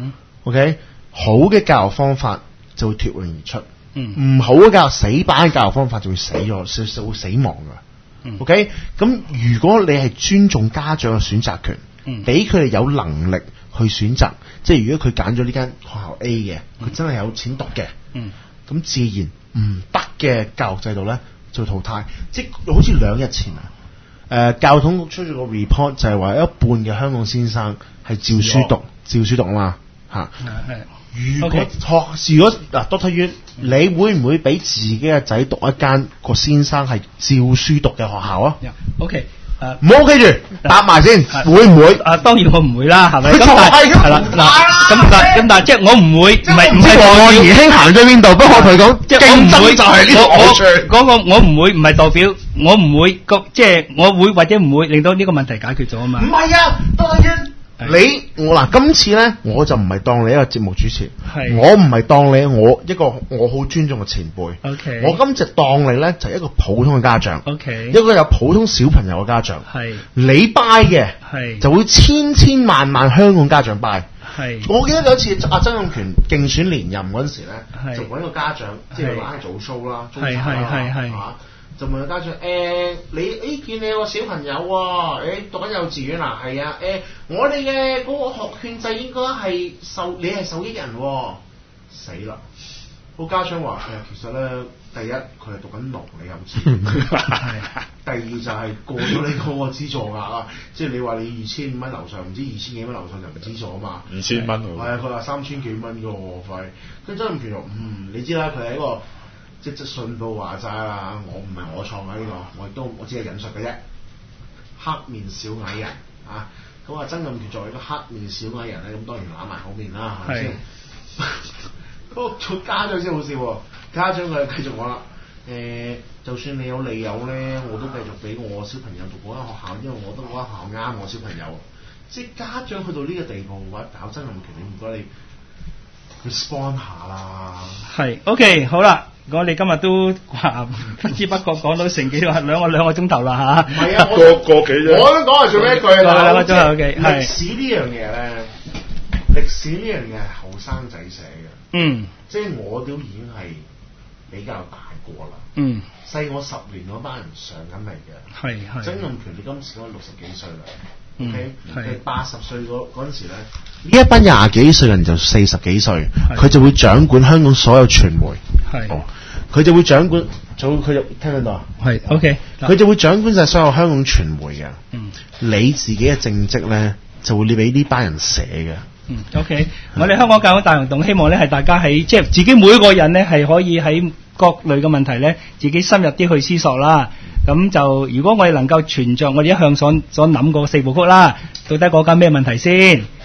，OK， 好嘅教育方法就會脫穎而出，唔好嘅教育死板嘅教育方法就會死咗，會死亡噶。OK， 咁如果你係尊重家長嘅選擇權，俾佢哋有能力去選擇，即係如果佢揀咗呢間學校 A 嘅，佢真係有錢讀嘅，咁自然唔得嘅教育制度咧就淘汰。即係好似2日前啊。教育統局出咗個 report 就係話一半嘅香港先生係照書讀啊嘛嚇。如果嗱 Dr. Yuen， 你會唔會俾自己嘅仔讀一間個先生係照書讀嘅學校啊 ？OK， 唔好記住答埋先，會唔會？ 當然我唔會啦，係咪？ 佢就係係啦，咁但係即係我唔會，唔係我兒兄行咗邊度？不過我同你講，即係競爭就係呢個好處。 嗰個我唔會，唔係代表我唔會，即係我會或者唔會令到呢個問題解決咗啊嘛。 唔係啊，Dr. Yuen。我嗱今次咧，我就唔係當你一個節目主持，我唔係當你我一個我好尊重嘅前輩。 Okay， 我今次當你咧就係一個普通嘅家長，okay， 一個有普通小朋友嘅家長。你 buy 嘅就會千萬香港家長 buy。我記得有一次阿曾蔭權競選連任嗰陣時咧，就揾個家長，即係懶係做 show 啦，就問個家長你見你有個小朋友喎，讀緊幼稚園啊，係啊，我哋嘅嗰個學券制應該係你係受益人喎，死啦！個家長話其實咧，第一佢係讀緊農理幼稚園，第二就係過咗你嗰個資助額啊，即係你話你2500蚊樓上，唔知2000幾蚊樓上就唔資助啊嘛，5000蚊係啊，佢話3000幾蚊個學費，跟住曾蔭權話你知啦，佢係一個。即信報話齋啦，我唔係我創嘅呢個，我只係引述嘅啫。黑面小矮人啊，咁啊曾蔭權作為一個黑面小矮人咧，咁當然揦埋口面啦，係咪先？嗰個家長先好笑喎，家長佢繼續講啦，就算你有利友咧，我都繼續俾我小朋友讀嗰間學校，因為我覺得嗰間學校啱我小朋友。即係家長去到呢個地步嘅話，搞曾蔭權，你唔該你 respond 下啦。係 OK， 好啦。我哋今日都不知不覺講到成兩個鐘頭啦嚇。唔係啊， 個幾啫。我都講係做咩一句啦。 2個鐘頭嘅。 歷史呢樣嘢咧，歷史呢樣嘢係後生仔寫嘅。即係我都已經係比較大個啦。細我10年嗰班人上緊嚟嘅。係。曾蔭權你今時都60幾歲啦。OK， 係80歲嗰陣時咧，呢一班20幾歲人就40幾歲，佢就會掌管香港所有傳媒。佢就會掌管，佢就聽得到啊？係 OK， 佢就會掌管晒所有香港傳媒嘅。你自己嘅政績咧，就會你俾呢班人寫嘅。 OK， 我哋香港教育大行動希望咧係大家喺即係自己每一個人咧係可以喺各類嘅問題咧，自己深入啲去思索啦。咁就如果我哋能夠存着我哋一向所諗過4部曲啦，到底嗰間咩問題先？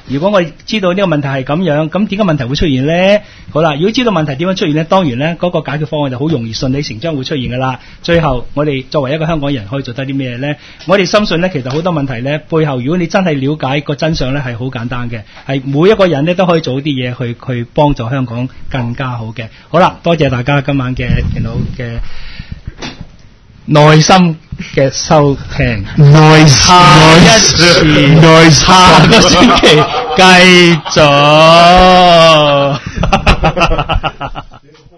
如果我哋知道呢個問題係咁樣，咁點解問題會出現咧？好啦，如果知道問題點樣出現咧，當然咧嗰個解決方案就好容易順理成章會出現噶啦。最後我哋作為一個香港人可以做得啲咩咧？我哋深信咧，其實好多問題咧背後，如果你真係了解個真相咧，係好簡單嘅，係每一個人咧都可以做啲嘢去幫助香港更加好嘅。好啦，多謝大家今晚嘅電腦嘅耐心嘅收聽，下個星期繼續。